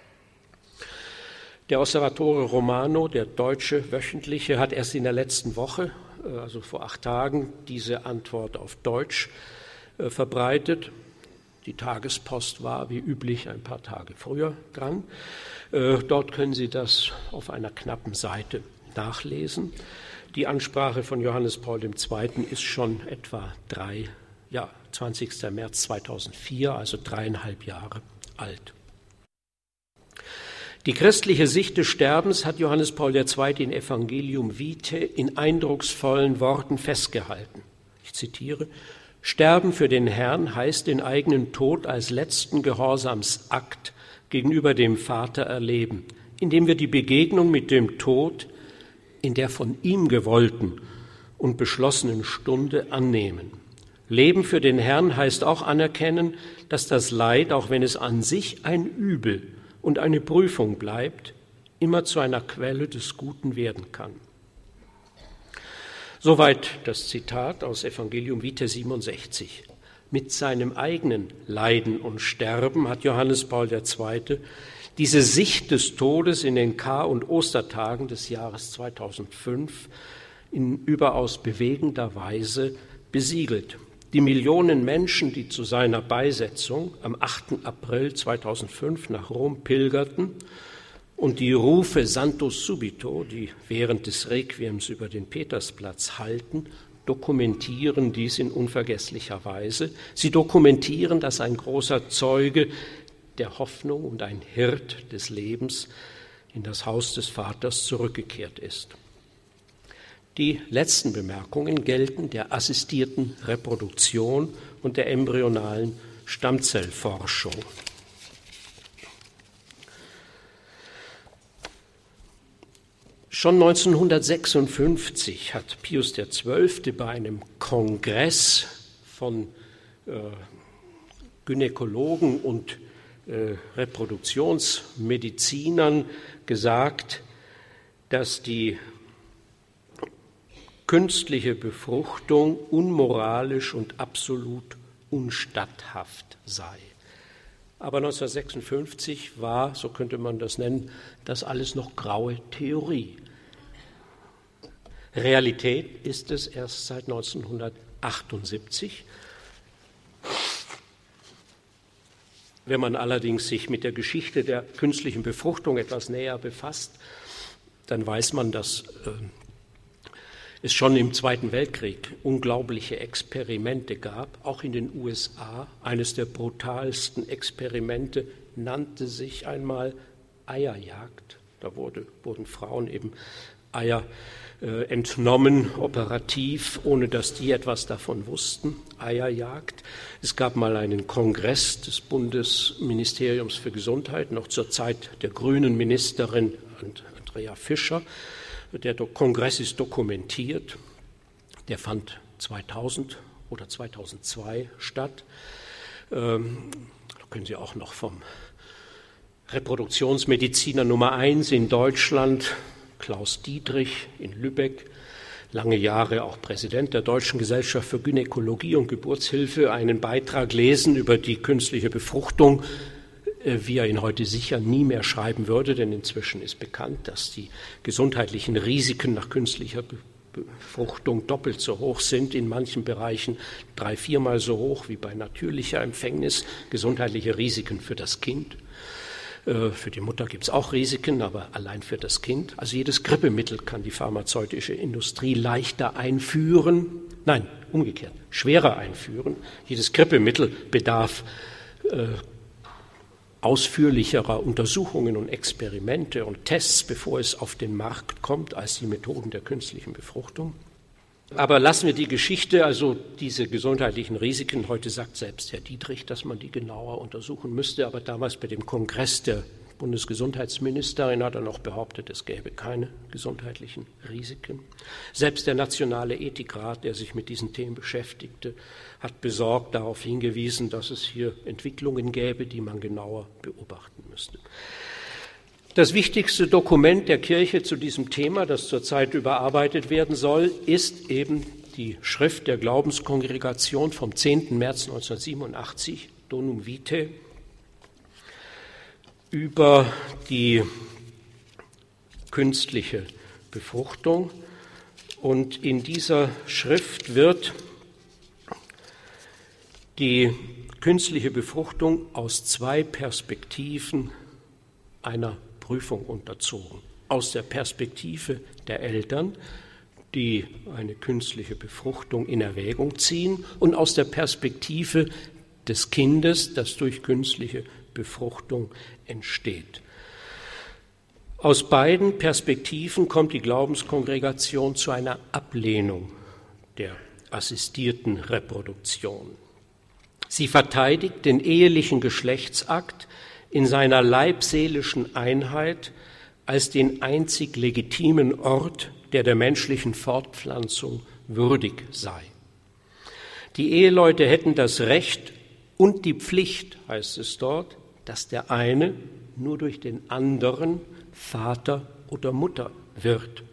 Der Osservatore Romano, der deutsche wöchentliche, hat erst in der letzten Woche, also vor acht Tagen, diese Antwort auf Deutsch äh, verbreitet. Die Tagespost war wie üblich ein paar Tage früher dran. Äh, dort können Sie das auf einer knappen Seite nachlesen. Die Ansprache von Johannes Paul der Zweite. Ist schon etwa drei, ja, zwanzigsten März zweitausendvier, also dreieinhalb Jahre alt. Die christliche Sicht des Sterbens hat Johannes Paul der Zweite. In Evangelium Vitae in eindrucksvollen Worten festgehalten. Ich zitiere: Sterben für den Herrn heißt den eigenen Tod als letzten Gehorsamsakt gegenüber dem Vater erleben, indem wir die Begegnung mit dem Tod in der von ihm gewollten und beschlossenen Stunde annehmen. Leben für den Herrn heißt auch anerkennen, dass das Leid, auch wenn es an sich ein Übel und eine Prüfung bleibt, immer zu einer Quelle des Guten werden kann. Soweit das Zitat aus Evangelium Vitae siebenundsechzig. Mit seinem eigenen Leiden und Sterben hat Johannes Paul der Zweite. diese Sicht des Todes in den Kar- und Ostertagen des Jahres zweitausendfünf in überaus bewegender Weise besiegelt. Die Millionen Menschen, die zu seiner Beisetzung am achten April zweitausendfünf nach Rom pilgerten, und die Rufe Santo Subito, die während des Requiems über den Petersplatz hallten, dokumentieren dies in unvergesslicher Weise. Sie dokumentieren, dass ein großer Zeuge der Hoffnung und ein Hirt des Lebens in das Haus des Vaters zurückgekehrt ist. Die letzten Bemerkungen gelten der assistierten Reproduktion und der embryonalen Stammzellforschung. Schon neunzehnhundertsechsundfünfzig hat Pius der Zwölfte bei einem Kongress von äh, Gynäkologen und äh, Reproduktionsmedizinern gesagt, dass die künstliche Befruchtung unmoralisch und absolut unstatthaft sei. Aber neunzehnhundertsechsundfünfzig war, so könnte man das nennen, das alles noch graue Theorie. Realität ist es erst seit neunzehnhundertachtundsiebzig. Wenn man allerdings sich mit der Geschichte der künstlichen Befruchtung etwas näher befasst, dann weiß man, dass äh, es schon im Zweiten Weltkrieg unglaubliche Experimente gab, auch in den U S A. Eines der brutalsten Experimente nannte sich einmal Eierjagd. Da wurde, wurden Frauen eben Eier äh, entnommen, operativ, ohne dass die etwas davon wussten. Eierjagd. Es gab mal einen Kongress des Bundesministeriums für Gesundheit, noch zur Zeit der grünen Ministerin Andrea Fischer. Der Kongress ist dokumentiert. Der fand zweitausend oder zweitausendzwei statt. Ähm, da können Sie auch noch vom Reproduktionsmediziner Nummer eins in Deutschland, Klaus Dietrich in Lübeck, lange Jahre auch Präsident der Deutschen Gesellschaft für Gynäkologie und Geburtshilfe, einen Beitrag lesen über die künstliche Befruchtung, wie er ihn heute sicher nie mehr schreiben würde, denn inzwischen ist bekannt, dass die gesundheitlichen Risiken nach künstlicher Befruchtung doppelt so hoch sind, in manchen Bereichen drei-, viermal so hoch wie bei natürlicher Empfängnis, gesundheitliche Risiken für das Kind. Für die Mutter gibt es auch Risiken, aber allein für das Kind. Also jedes Grippemittel kann die pharmazeutische Industrie leichter einführen, nein, umgekehrt, schwerer einführen. Jedes Grippemittel bedarf äh, ausführlicherer Untersuchungen und Experimente und Tests, bevor es auf den Markt kommt, als die Methoden der künstlichen Befruchtung. Aber lassen wir die Geschichte, also diese gesundheitlichen Risiken, heute sagt selbst Herr Dietrich, dass man die genauer untersuchen müsste, aber damals bei dem Kongress der Bundesgesundheitsministerin hat er noch behauptet, es gäbe keine gesundheitlichen Risiken. Selbst der Nationale Ethikrat, der sich mit diesen Themen beschäftigte, hat besorgt darauf hingewiesen, dass es hier Entwicklungen gäbe, die man genauer beobachten müsste. Das wichtigste Dokument der Kirche zu diesem Thema, das zurzeit überarbeitet werden soll, ist eben die Schrift der Glaubenskongregation vom zehnten März neunzehnhundertsiebenundachtzig, Donum Vitae, über die künstliche Befruchtung. Und in dieser Schrift wird die künstliche Befruchtung aus zwei Perspektiven einer Prüfung unterzogen. Aus der Perspektive der Eltern, die eine künstliche Befruchtung in Erwägung ziehen, und aus der Perspektive des Kindes, das durch künstliche Befruchtung entsteht. Aus beiden Perspektiven kommt die Glaubenskongregation zu einer Ablehnung der assistierten Reproduktion. Sie verteidigt den ehelichen Geschlechtsakt in seiner leibseelischen Einheit als den einzig legitimen Ort, der der menschlichen Fortpflanzung würdig sei. Die Eheleute hätten das Recht und die Pflicht, heißt es dort, dass der eine nur durch den anderen Vater oder Mutter wird.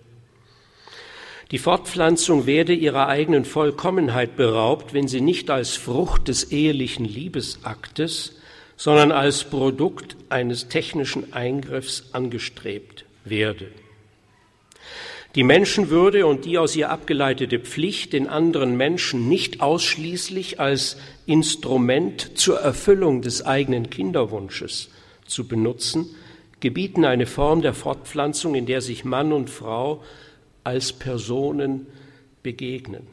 Die Fortpflanzung werde ihrer eigenen Vollkommenheit beraubt, wenn sie nicht als Frucht des ehelichen Liebesaktes, sondern als Produkt eines technischen Eingriffs angestrebt werde. Die Menschenwürde und die aus ihr abgeleitete Pflicht, den anderen Menschen nicht ausschließlich als Instrument zur Erfüllung des eigenen Kinderwunsches zu benutzen, gebieten eine Form der Fortpflanzung, in der sich Mann und Frau als Personen begegnen,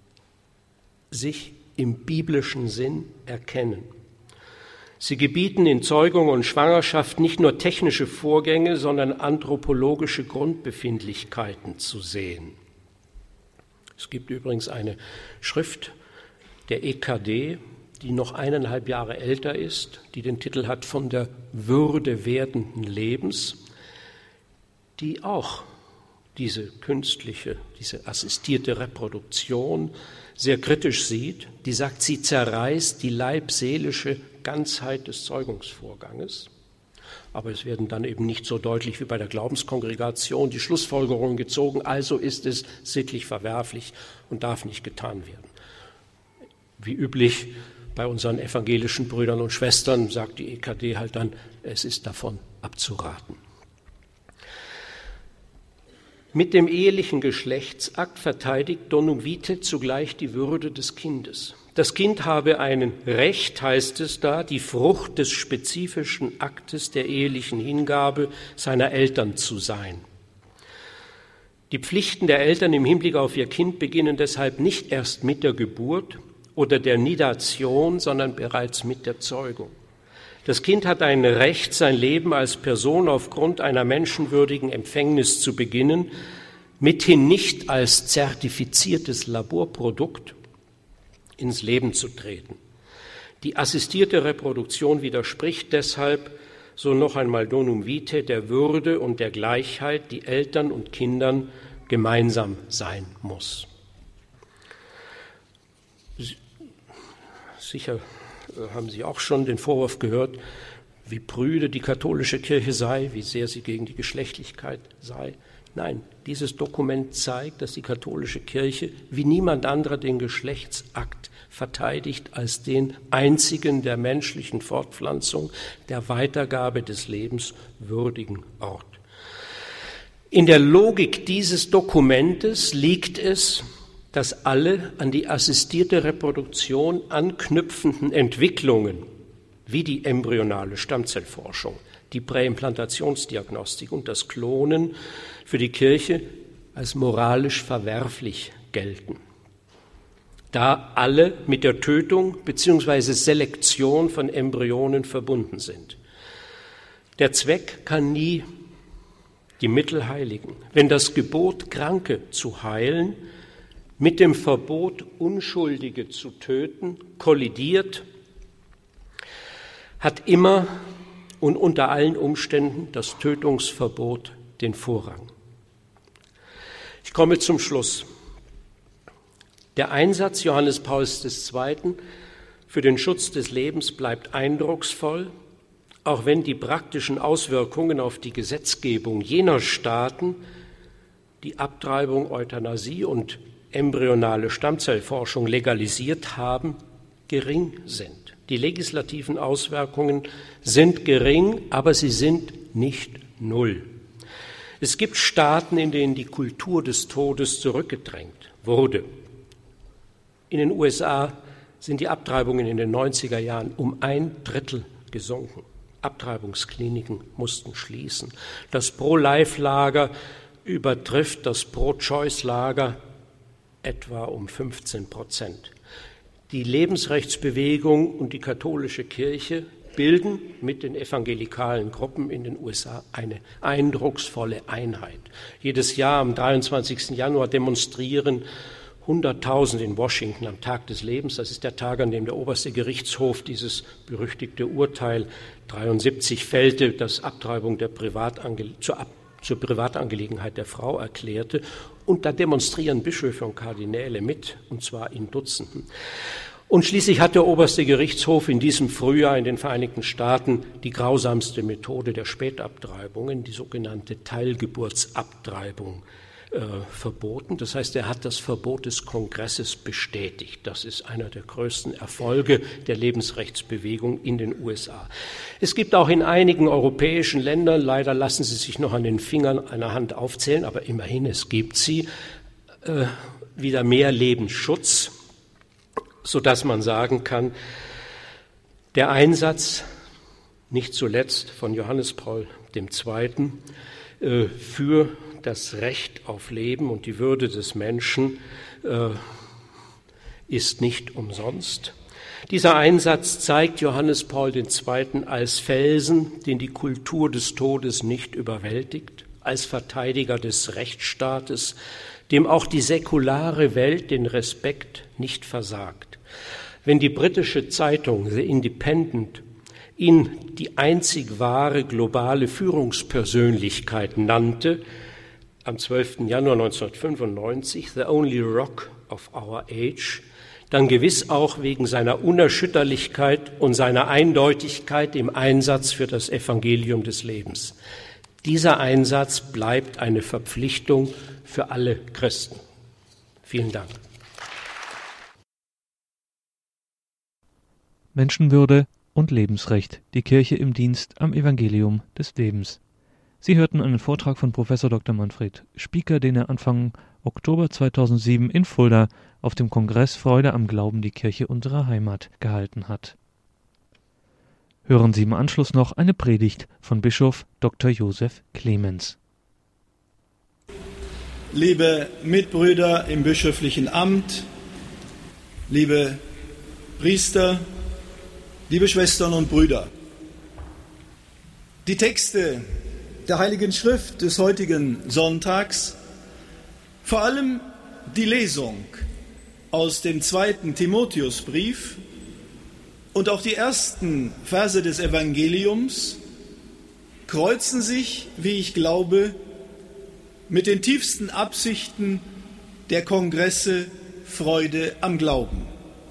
sich im biblischen Sinn erkennen. Sie gebieten in Zeugung und Schwangerschaft nicht nur technische Vorgänge, sondern anthropologische Grundbefindlichkeiten zu sehen. Es gibt übrigens eine Schrift der E K D, die noch eineinhalb Jahre älter ist, die den Titel hat Von der Würde werdenden Lebens, die auch diese künstliche, diese assistierte Reproduktion sehr kritisch sieht. Die sagt, sie zerreißt die leibseelische Ganzheit des Zeugungsvorganges. Aber es werden dann eben nicht so deutlich wie bei der Glaubenskongregation die Schlussfolgerungen gezogen, also ist es sittlich verwerflich und darf nicht getan werden. Wie üblich bei unseren evangelischen Brüdern und Schwestern sagt die E K D halt dann, es ist davon abzuraten. Mit dem ehelichen Geschlechtsakt verteidigt Donum Vitae zugleich die Würde des Kindes. Das Kind habe ein Recht, heißt es da, die Frucht des spezifischen Aktes der ehelichen Hingabe seiner Eltern zu sein. Die Pflichten der Eltern im Hinblick auf ihr Kind beginnen deshalb nicht erst mit der Geburt oder der Nidation, sondern bereits mit der Zeugung. Das Kind hat ein Recht, sein Leben als Person aufgrund einer menschenwürdigen Empfängnis zu beginnen, mithin nicht als zertifiziertes Laborprodukt ins Leben zu treten. Die assistierte Reproduktion widerspricht deshalb, so noch einmal Donum Vitae, der Würde und der Gleichheit, die Eltern und Kindern gemeinsam sein muss. Sicher haben Sie auch schon den Vorwurf gehört, wie prüde die katholische Kirche sei, wie sehr sie gegen die Geschlechtlichkeit sei. Nein, dieses Dokument zeigt, dass die katholische Kirche wie niemand anderer den Geschlechtsakt verteidigt als den einzigen der menschlichen Fortpflanzung, der Weitergabe des Lebens würdigen Ort. In der Logik dieses Dokumentes liegt es, dass alle an die assistierte Reproduktion anknüpfenden Entwicklungen, wie die embryonale Stammzellforschung, die Präimplantationsdiagnostik und das Klonen, für die Kirche als moralisch verwerflich gelten, da alle mit der Tötung bzw. Selektion von Embryonen verbunden sind. Der Zweck kann nie die Mittel heiligen. Wenn das Gebot, Kranke zu heilen, mit dem Verbot, Unschuldige zu töten, kollidiert, hat immer und unter allen Umständen das Tötungsverbot den Vorrang. Ich komme zum Schluss. Der Einsatz Johannes Pauls der Zweiten für den Schutz des Lebens bleibt eindrucksvoll, auch wenn die praktischen Auswirkungen auf die Gesetzgebung jener Staaten, die Abtreibung, Euthanasie und embryonale Stammzellforschung legalisiert haben, gering sind. Die legislativen Auswirkungen sind gering, aber sie sind nicht null. Es gibt Staaten, in denen die Kultur des Todes zurückgedrängt wurde. In den U S A sind die Abtreibungen in den neunziger Jahren um ein Drittel gesunken. Abtreibungskliniken mussten schließen. Das Pro-Life-Lager übertrifft das Pro-Choice-Lager etwa um fünfzehn Prozent. Die Lebensrechtsbewegung und die katholische Kirche bilden mit den evangelikalen Gruppen in den U S A eine eindrucksvolle Einheit. Jedes Jahr am dreiundzwanzigsten Januar demonstrieren hunderttausend in Washington am Tag des Lebens. Das ist der Tag, an dem der oberste Gerichtshof dieses berüchtigte Urteil dreiundsiebzig fällte, das Abtreibung der Privatange- zur, Ab- zur Privatangelegenheit der Frau erklärte. Und da demonstrieren Bischöfe und Kardinäle mit, und zwar in Dutzenden. Und schließlich hat der oberste Gerichtshof in diesem Frühjahr in den Vereinigten Staaten die grausamste Methode der Spätabtreibungen, die sogenannte Teilgeburtsabtreibung, äh, verboten. Das heißt, er hat das Verbot des Kongresses bestätigt. Das ist einer der größten Erfolge der Lebensrechtsbewegung in den U S A. Es gibt auch in einigen europäischen Ländern, leider lassen sie sich noch an den Fingern einer Hand aufzählen, aber immerhin, es gibt sie, äh, wieder mehr Lebensschutz, sodass man sagen kann, der Einsatz, nicht zuletzt von Johannes Paul der Zweite., äh, für das Recht auf Leben und die Würde des Menschen äh, ist nicht umsonst. Dieser Einsatz zeigt Johannes Paul der Zweite. als Felsen, den die Kultur des Todes nicht überwältigt, als Verteidiger des Rechtsstaates, dem auch die säkulare Welt den Respekt nicht versagt. Wenn die britische Zeitung The Independent ihn die einzig wahre globale Führungspersönlichkeit nannte, am zwölften Januar neunzehnhundertfünfundneunzig, The Only Rock of Our Age, dann gewiss auch wegen seiner Unerschütterlichkeit und seiner Eindeutigkeit im Einsatz für das Evangelium des Lebens. Dieser Einsatz bleibt eine Verpflichtung für alle Christen. Vielen Dank. Menschenwürde und Lebensrecht, die Kirche im Dienst am Evangelium des Lebens. Sie hörten einen Vortrag von Professor Doktor Manfred Spieker, den er Anfang Oktober zweitausendsieben in Fulda auf dem Kongress Freude am Glauben, die Kirche unserer Heimat gehalten hat. Hören Sie im Anschluss noch eine Predigt von Bischof Doktor Josef Clemens. Liebe Mitbrüder im bischöflichen Amt, liebe Priester, liebe Schwestern und Brüder, die Texte der Heiligen Schrift des heutigen Sonntags, vor allem die Lesung aus dem zweiten Timotheusbrief und auch die ersten Verse des Evangeliums kreuzen sich, wie ich glaube, mit den tiefsten Absichten der Kongresse Freude am Glauben.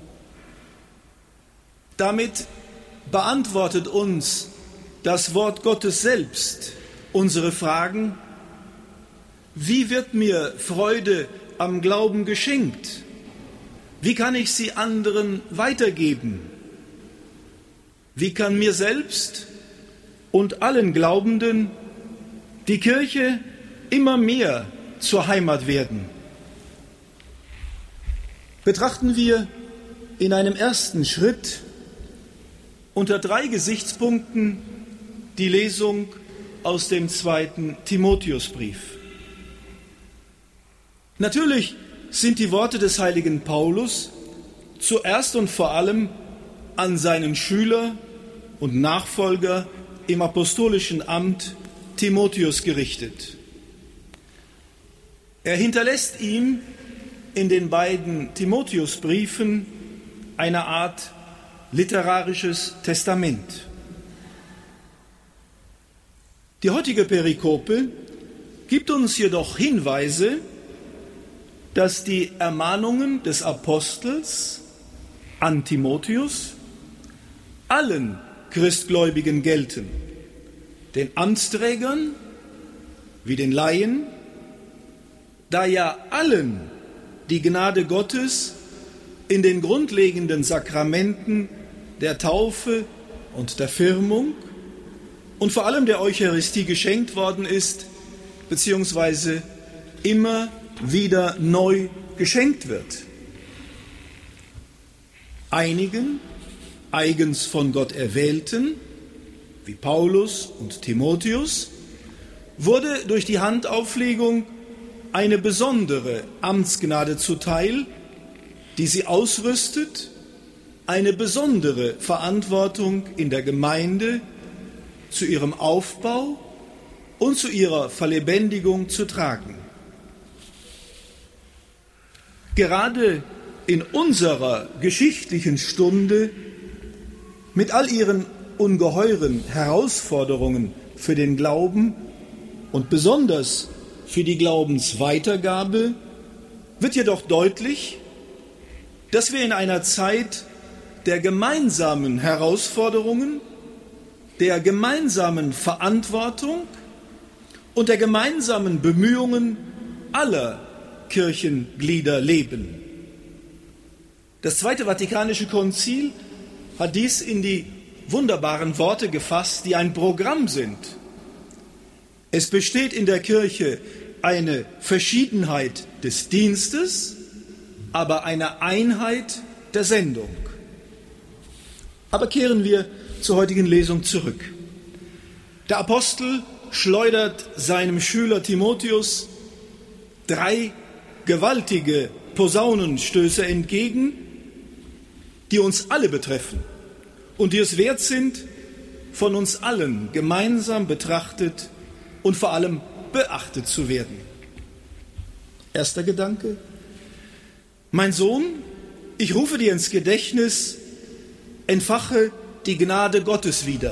Damit beantwortet uns das Wort Gottes selbst unsere Fragen: Wie wird mir Freude am Glauben geschenkt? Wie kann ich sie anderen weitergeben? Wie kann mir selbst und allen Glaubenden die Kirche immer mehr zur Heimat werden. Betrachten wir in einem ersten Schritt unter drei Gesichtspunkten die Lesung aus dem zweiten Timotheusbrief. Natürlich sind die Worte des heiligen Paulus zuerst und vor allem an seinen Schüler und Nachfolger im apostolischen Amt Timotheus gerichtet. Er hinterlässt ihm in den beiden Timotheusbriefen eine Art literarisches Testament. Die heutige Perikope gibt uns jedoch Hinweise, dass die Ermahnungen des Apostels an Timotheus allen Christgläubigen gelten, den Amtsträgern wie den Laien, da ja allen die Gnade Gottes in den grundlegenden Sakramenten der Taufe und der Firmung und vor allem der Eucharistie geschenkt worden ist, beziehungsweise immer wieder neu geschenkt wird. Einigen, eigens von Gott Erwählten, wie Paulus und Timotheus, wurde durch die Handauflegung eine besondere Amtsgnade zuteil, die sie ausrüstet, eine besondere Verantwortung in der Gemeinde zu ihrem Aufbau und zu ihrer Verlebendigung zu tragen. Gerade in unserer geschichtlichen Stunde mit all ihren ungeheuren Herausforderungen für den Glauben und besonders für die Glaubensweitergabe wird jedoch deutlich, dass wir in einer Zeit der gemeinsamen Herausforderungen, der gemeinsamen Verantwortung und der gemeinsamen Bemühungen aller Kirchenglieder leben. Das Zweite Vatikanische Konzil hat dies in die wunderbaren Worte gefasst, die ein Programm sind. Es besteht in der Kirche eine Verschiedenheit des Dienstes, aber eine Einheit der Sendung. Aber kehren wir zur heutigen Lesung zurück. Der Apostel schleudert seinem Schüler Timotheus drei gewaltige Posaunenstöße entgegen, die uns alle betreffen und die es wert sind, von uns allen gemeinsam betrachtet und vor allem beachtet zu werden. Erster Gedanke: Mein Sohn, ich rufe dir ins Gedächtnis, entfache die Gnade Gottes wieder.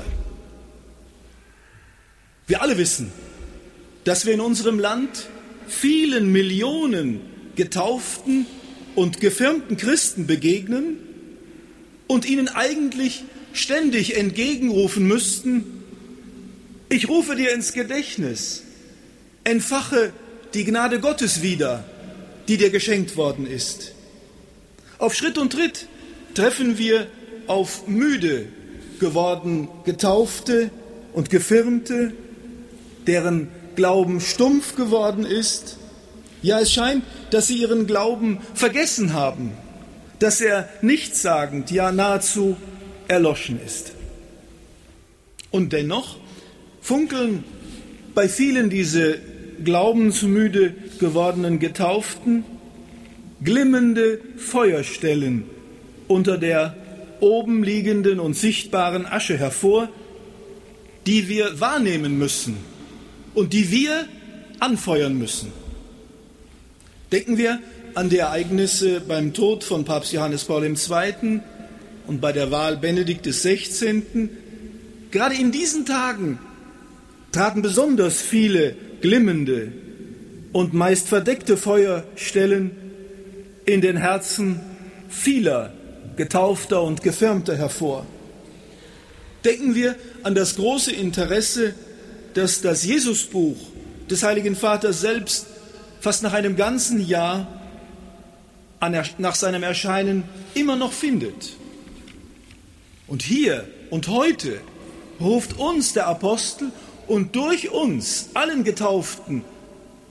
Wir alle wissen, dass wir in unserem Land vielen Millionen getauften und gefirmten Christen begegnen und ihnen eigentlich ständig entgegenrufen müssten: Ich rufe dir ins Gedächtnis, entfache die Gnade Gottes wieder, die dir geschenkt worden ist. Auf Schritt und Tritt treffen wir auf müde geworden Getaufte und Gefirmte, deren Glauben stumpf geworden ist. Ja, es scheint, dass sie ihren Glauben vergessen haben, dass er nichtssagend, ja nahezu erloschen ist. Und dennoch funkeln bei vielen diese glaubensmüde gewordenen Getauften glimmende Feuerstellen unter der oben liegenden und sichtbaren Asche hervor, die wir wahrnehmen müssen und die wir anfeuern müssen. Denken wir an die Ereignisse beim Tod von Papst Johannes Paul der Zweite. und bei der Wahl Benedikt des Sechzehnten. Gerade in diesen Tagen traten besonders viele glimmende und meist verdeckte Feuerstellen in den Herzen vieler Getaufter und Gefirmter hervor. Denken wir an das große Interesse, das das Jesusbuch des Heiligen Vaters selbst fast nach einem ganzen Jahr nach seinem Erscheinen immer noch findet. Und hier und heute ruft uns der Apostel und durch uns, allen Getauften,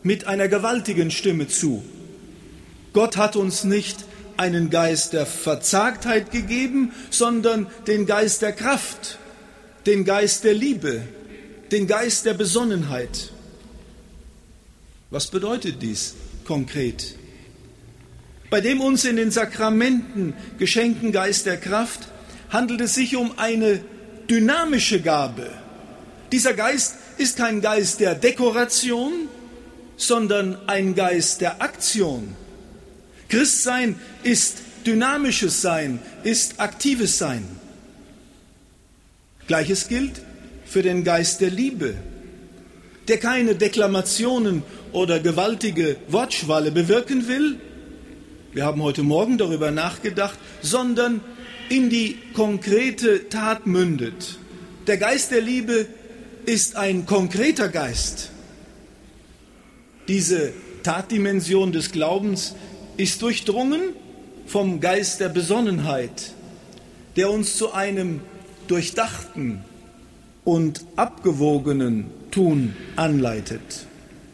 mit einer gewaltigen Stimme zu. Gott hat uns nicht einen Geist der Verzagtheit gegeben, sondern den Geist der Kraft, den Geist der Liebe, den Geist der Besonnenheit. Was bedeutet dies konkret? Bei dem uns in den Sakramenten geschenkten Geist der Kraft handelt es sich um eine dynamische Gabe. Dieser Geist ist kein Geist der Dekoration, sondern ein Geist der Aktion. Christsein ist dynamisches Sein, ist aktives Sein. Gleiches gilt für den Geist der Liebe, der keine Deklamationen oder gewaltige Wortschwalle bewirken will, wir haben heute Morgen darüber nachgedacht, sondern in die konkrete Tat mündet. Der Geist der Liebe ist ein konkreter Geist. Diese Tatdimension des Glaubens ist durchdrungen vom Geist der Besonnenheit, der uns zu einem durchdachten und abgewogenen Tun anleitet.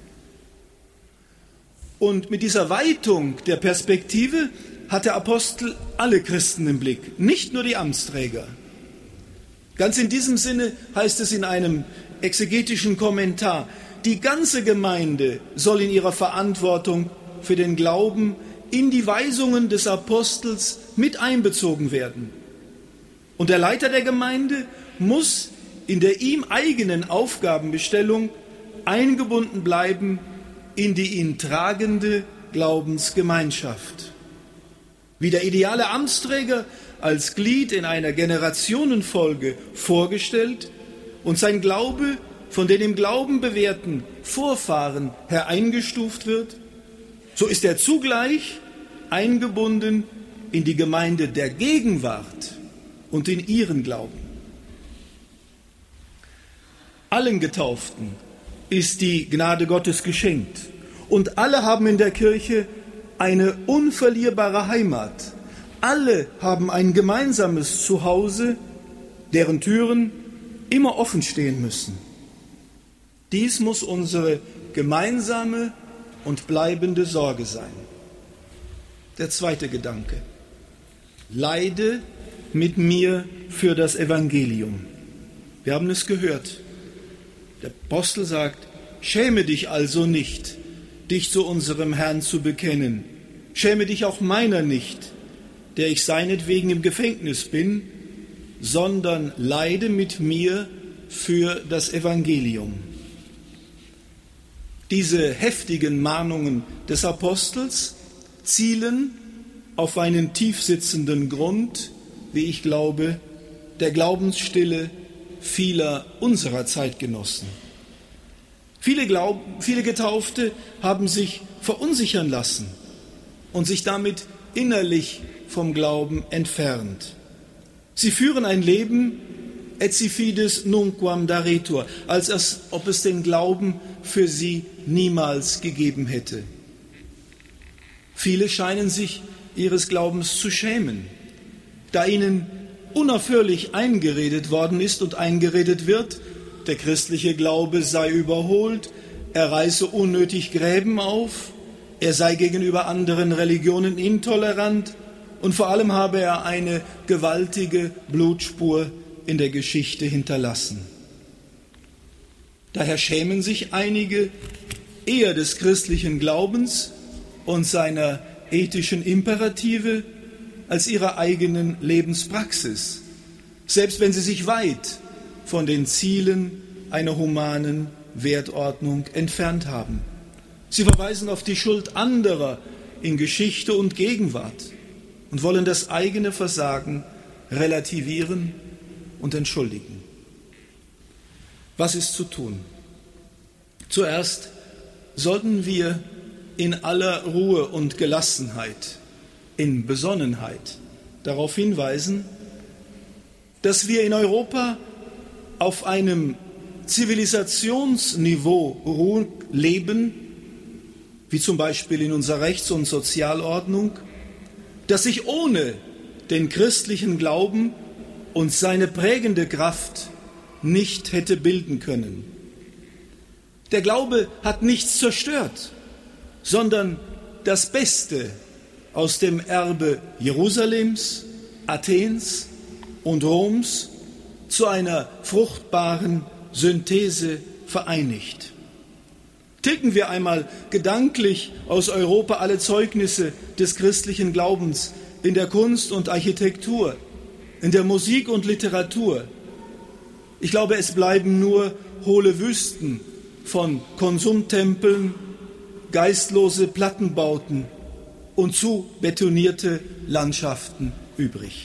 Und mit dieser Weitung der Perspektive hat der Apostel alle Christen im Blick, nicht nur die Amtsträger. Ganz in diesem Sinne heißt es in einem exegetischen Kommentar, die ganze Gemeinde soll in ihrer Verantwortung für den Glauben in die Weisungen des Apostels mit einbezogen werden. Und der Leiter der Gemeinde muss in der ihm eigenen Aufgabenbestellung eingebunden bleiben in die ihn tragende Glaubensgemeinschaft. Wie der ideale Amtsträger als Glied in einer Generationenfolge vorgestellt und sein Glaube von den im Glauben bewährten Vorfahren her eingestuft wird, so ist er zugleich eingebunden in die Gemeinde der Gegenwart und in ihren Glauben. Allen Getauften ist die Gnade Gottes geschenkt und alle haben in der Kirche eine unverlierbare Heimat. Alle haben ein gemeinsames Zuhause, deren Türen immer offen stehen müssen. Dies muss unsere gemeinsame und bleibende Sorge sein. Der zweite Gedanke. Leide mit mir für das Evangelium. Wir haben es gehört. Der Apostel sagt, schäme dich also nicht, dich zu unserem Herrn zu bekennen. Schäme dich auch meiner nicht, der ich seinetwegen im Gefängnis bin, sondern leide mit mir für das Evangelium. Diese heftigen Mahnungen des Apostels zielen auf einen tiefsitzenden Grund, wie ich glaube, der Glaubensstille vieler unserer Zeitgenossen. Viele, Glaub, viele Getaufte haben sich verunsichern lassen und sich damit innerlich vom Glauben entfernt. Sie führen ein Leben et si fides nunquam daretur, als ob es den Glauben für sie niemals gegeben hätte. Viele scheinen sich ihres Glaubens zu schämen, da ihnen unaufhörlich eingeredet worden ist und eingeredet wird, der christliche Glaube sei überholt, er reiße unnötig Gräben auf, er sei gegenüber anderen Religionen intolerant und vor allem habe er eine gewaltige Blutspur in der Geschichte hinterlassen. Daher schämen sich einige eher des christlichen Glaubens und seiner ethischen Imperative als ihrer eigenen Lebenspraxis, selbst wenn sie sich weit von den Zielen einer humanen Wertordnung entfernt haben. Sie verweisen auf die Schuld anderer in Geschichte und Gegenwart und wollen das eigene Versagen relativieren und entschuldigen. Was ist zu tun? Zuerst sollten wir in aller Ruhe und Gelassenheit, in Besonnenheit darauf hinweisen, dass wir in Europa auf einem Zivilisationsniveau leben, wie zum Beispiel in unserer Rechts- und Sozialordnung, das sich ohne den christlichen Glauben und seine prägende Kraft nicht hätte bilden können. Der Glaube hat nichts zerstört, sondern das Beste aus dem Erbe Jerusalems, Athens und Roms zu einer fruchtbaren Synthese vereinigt. Tilgen wir einmal gedanklich aus Europa alle Zeugnisse des christlichen Glaubens in der Kunst und Architektur, in der Musik und Literatur. Ich glaube, es bleiben nur hohle Wüsten von Konsumtempeln, geistlose Plattenbauten und zu betonierte Landschaften übrig.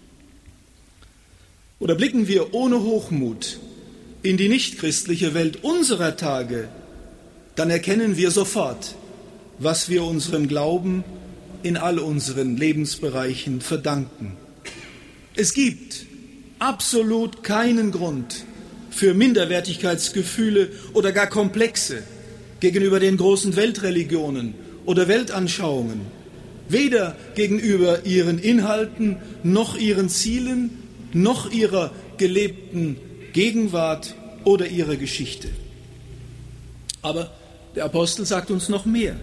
Oder blicken wir ohne Hochmut in die nichtchristliche Welt unserer Tage, dann erkennen wir sofort, was wir unserem Glauben in all unseren Lebensbereichen verdanken. Es gibt absolut keinen Grund für Minderwertigkeitsgefühle oder gar Komplexe gegenüber den großen Weltreligionen oder Weltanschauungen, weder gegenüber ihren Inhalten noch ihren Zielen, noch ihrer gelebten Gegenwart oder ihrer Geschichte. Aber der Apostel sagt uns noch mehr.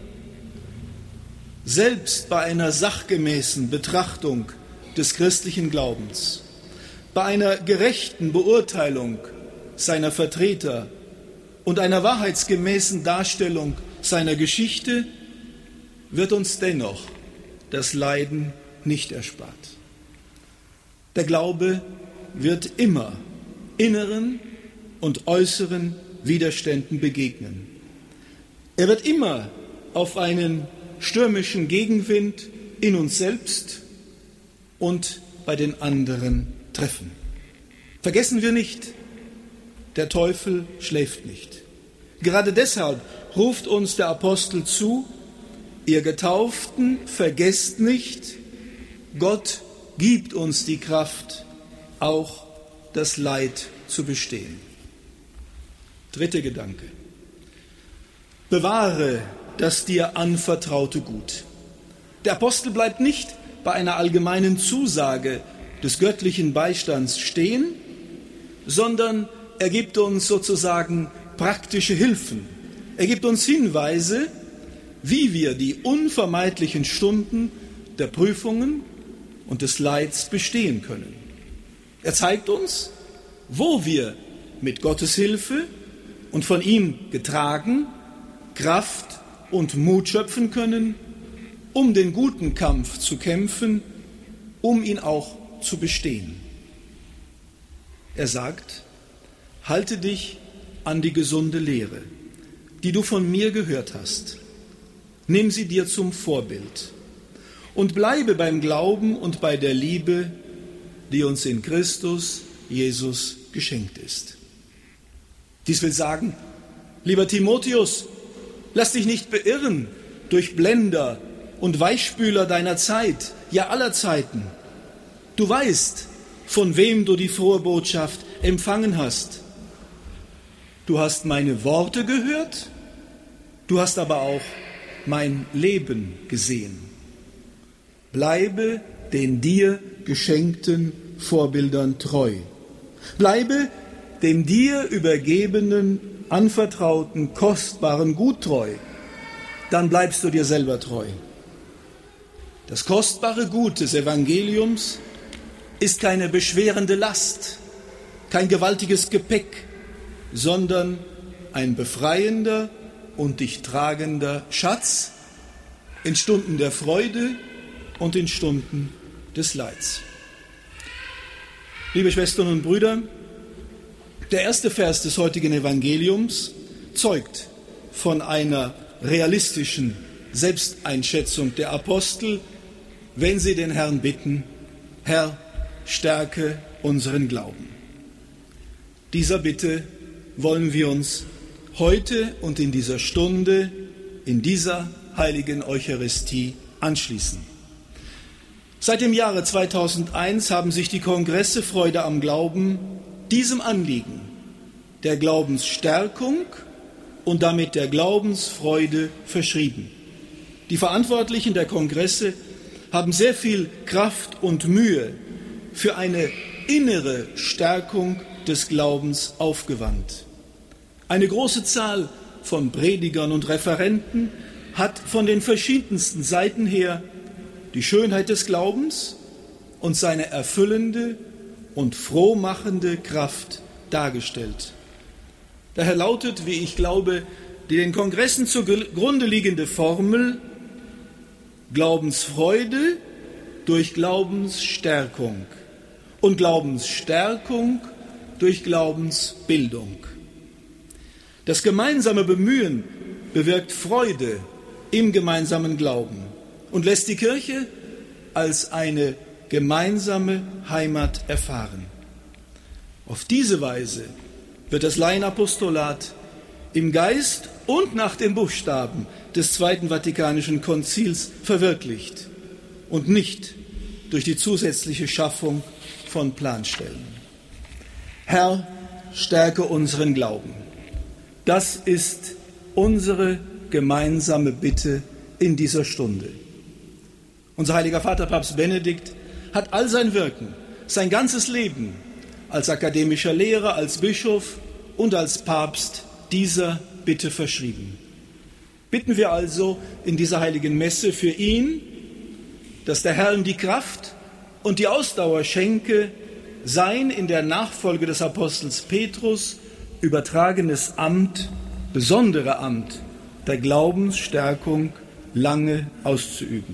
Selbst bei einer sachgemäßen Betrachtung des christlichen Glaubens, bei einer gerechten Beurteilung seiner Vertreter und einer wahrheitsgemäßen Darstellung seiner Geschichte wird uns dennoch das Leiden nicht erspart. Der Glaube wird immer inneren und äußeren Widerständen begegnen. Er wird immer auf einen stürmischen Gegenwind in uns selbst und bei den anderen treffen. Vergessen wir nicht, der Teufel schläft nicht. Gerade deshalb ruft uns der Apostel zu: Ihr Getauften, vergesst nicht, Gott gibt uns die Kraft, auch das Leid zu bestehen. Dritter Gedanke. Bewahre das dir anvertraute Gut. Der Apostel bleibt nicht bei einer allgemeinen Zusage des göttlichen Beistands stehen, sondern er gibt uns sozusagen praktische Hilfen. Er gibt uns Hinweise, wie wir die unvermeidlichen Stunden der Prüfungen und des Leids bestehen können. Er zeigt uns, wo wir mit Gottes Hilfe und von ihm getragen Kraft und Mut schöpfen können, um den guten Kampf zu kämpfen, um ihn auch zu bestehen. Er sagt: Halte dich an die gesunde Lehre, die du von mir gehört hast. Nimm sie dir zum Vorbild und bleibe beim Glauben und bei der Liebe, die uns in Christus Jesus geschenkt ist. Dies will sagen: Lieber Timotheus, lass dich nicht beirren durch Blender und Weichspüler deiner Zeit, ja aller Zeiten. Du weißt, von wem du die frohe Botschaft empfangen hast. Du hast meine Worte gehört, du hast aber auch mein Leben gesehen. Bleibe den dir geschenkten Vorbildern treu. Bleibe dem dir übergebenen, anvertrauten, kostbaren Gut treu. Dann bleibst du dir selber treu. Das kostbare Gut des Evangeliums ist keine beschwerende Last, kein gewaltiges Gepäck, sondern ein befreiender und dich tragender Schatz in Stunden der Freude und in Stunden des Leids. Liebe Schwestern und Brüder, der erste Vers des heutigen Evangeliums zeugt von einer realistischen Selbsteinschätzung der Apostel, wenn sie den Herrn bitten: Herr, stärke unseren Glauben. Dieser Bitte wollen wir uns heute und in dieser Stunde, in dieser heiligen Eucharistie anschließen. Seit dem Jahre zweitausendeins haben sich die Kongresse Freude am Glauben diesem Anliegen der Glaubensstärkung und damit der Glaubensfreude verschrieben. Die Verantwortlichen der Kongresse haben sehr viel Kraft und Mühe für eine innere Stärkung des Glaubens aufgewandt. Eine große Zahl von Predigern und Referenten hat von den verschiedensten Seiten her die Schönheit des Glaubens und seine erfüllende und frohmachende Kraft dargestellt. Daher lautet, wie ich glaube, die den Kongressen zugrunde liegende Formel: Glaubensfreude durch Glaubensstärkung und Glaubensstärkung durch Glaubensbildung. Das gemeinsame Bemühen bewirkt Freude im gemeinsamen Glauben und lässt die Kirche als eine gemeinsame Heimat erfahren. Auf diese Weise wird das Laienapostolat im Geist und nach den Buchstaben des Zweiten Vatikanischen Konzils verwirklicht und nicht durch die zusätzliche Schaffung von Planstellen. Herr, stärke unseren Glauben. Das ist unsere gemeinsame Bitte in dieser Stunde. Unser heiliger Vater Papst Benedikt hat all sein Wirken, sein ganzes Leben als akademischer Lehrer, als Bischof und als Papst dieser Bitte verschrieben. Bitten wir also in dieser heiligen Messe für ihn, dass der Herr ihm die Kraft und die Ausdauer schenke, sein in der Nachfolge des Apostels Petrus übertragenes Amt, besondere Amt der Glaubensstärkung lange auszuüben.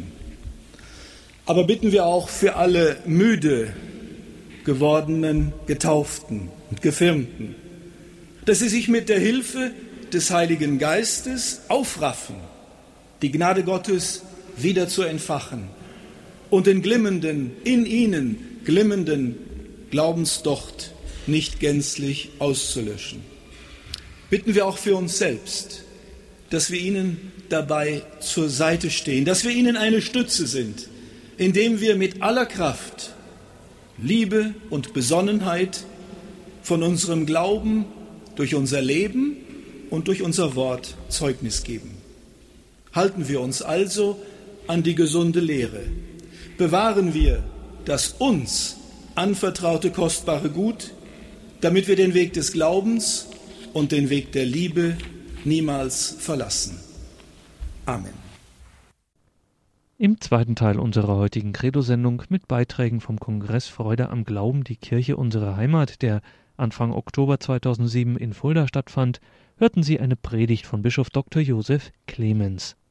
Aber bitten wir auch für alle müde gewordenen Getauften und Gefirmten, dass sie sich mit der Hilfe des Heiligen Geistes aufraffen, die Gnade Gottes wieder zu entfachen und den glimmenden, in ihnen glimmenden Glaubensdocht nicht gänzlich auszulöschen. Bitten wir auch für uns selbst, dass wir ihnen dabei zur Seite stehen, dass wir ihnen eine Stütze sind, indem wir mit aller Kraft, Liebe und Besonnenheit von unserem Glauben durch unser Leben und durch unser Wort Zeugnis geben. Halten wir uns also an die gesunde Lehre. Bewahren wir das uns anvertraute kostbare Gut, damit wir den Weg des Glaubens und den Weg der Liebe niemals verlassen. Amen. Im zweiten Teil unserer heutigen Credo-Sendung mit Beiträgen vom Kongress Freude am Glauben, die Kirche unsere Heimat, der Anfang Oktober zweitausendsieben in Fulda stattfand, hörten Sie eine Predigt von Bischof Doktor Josef Clemens.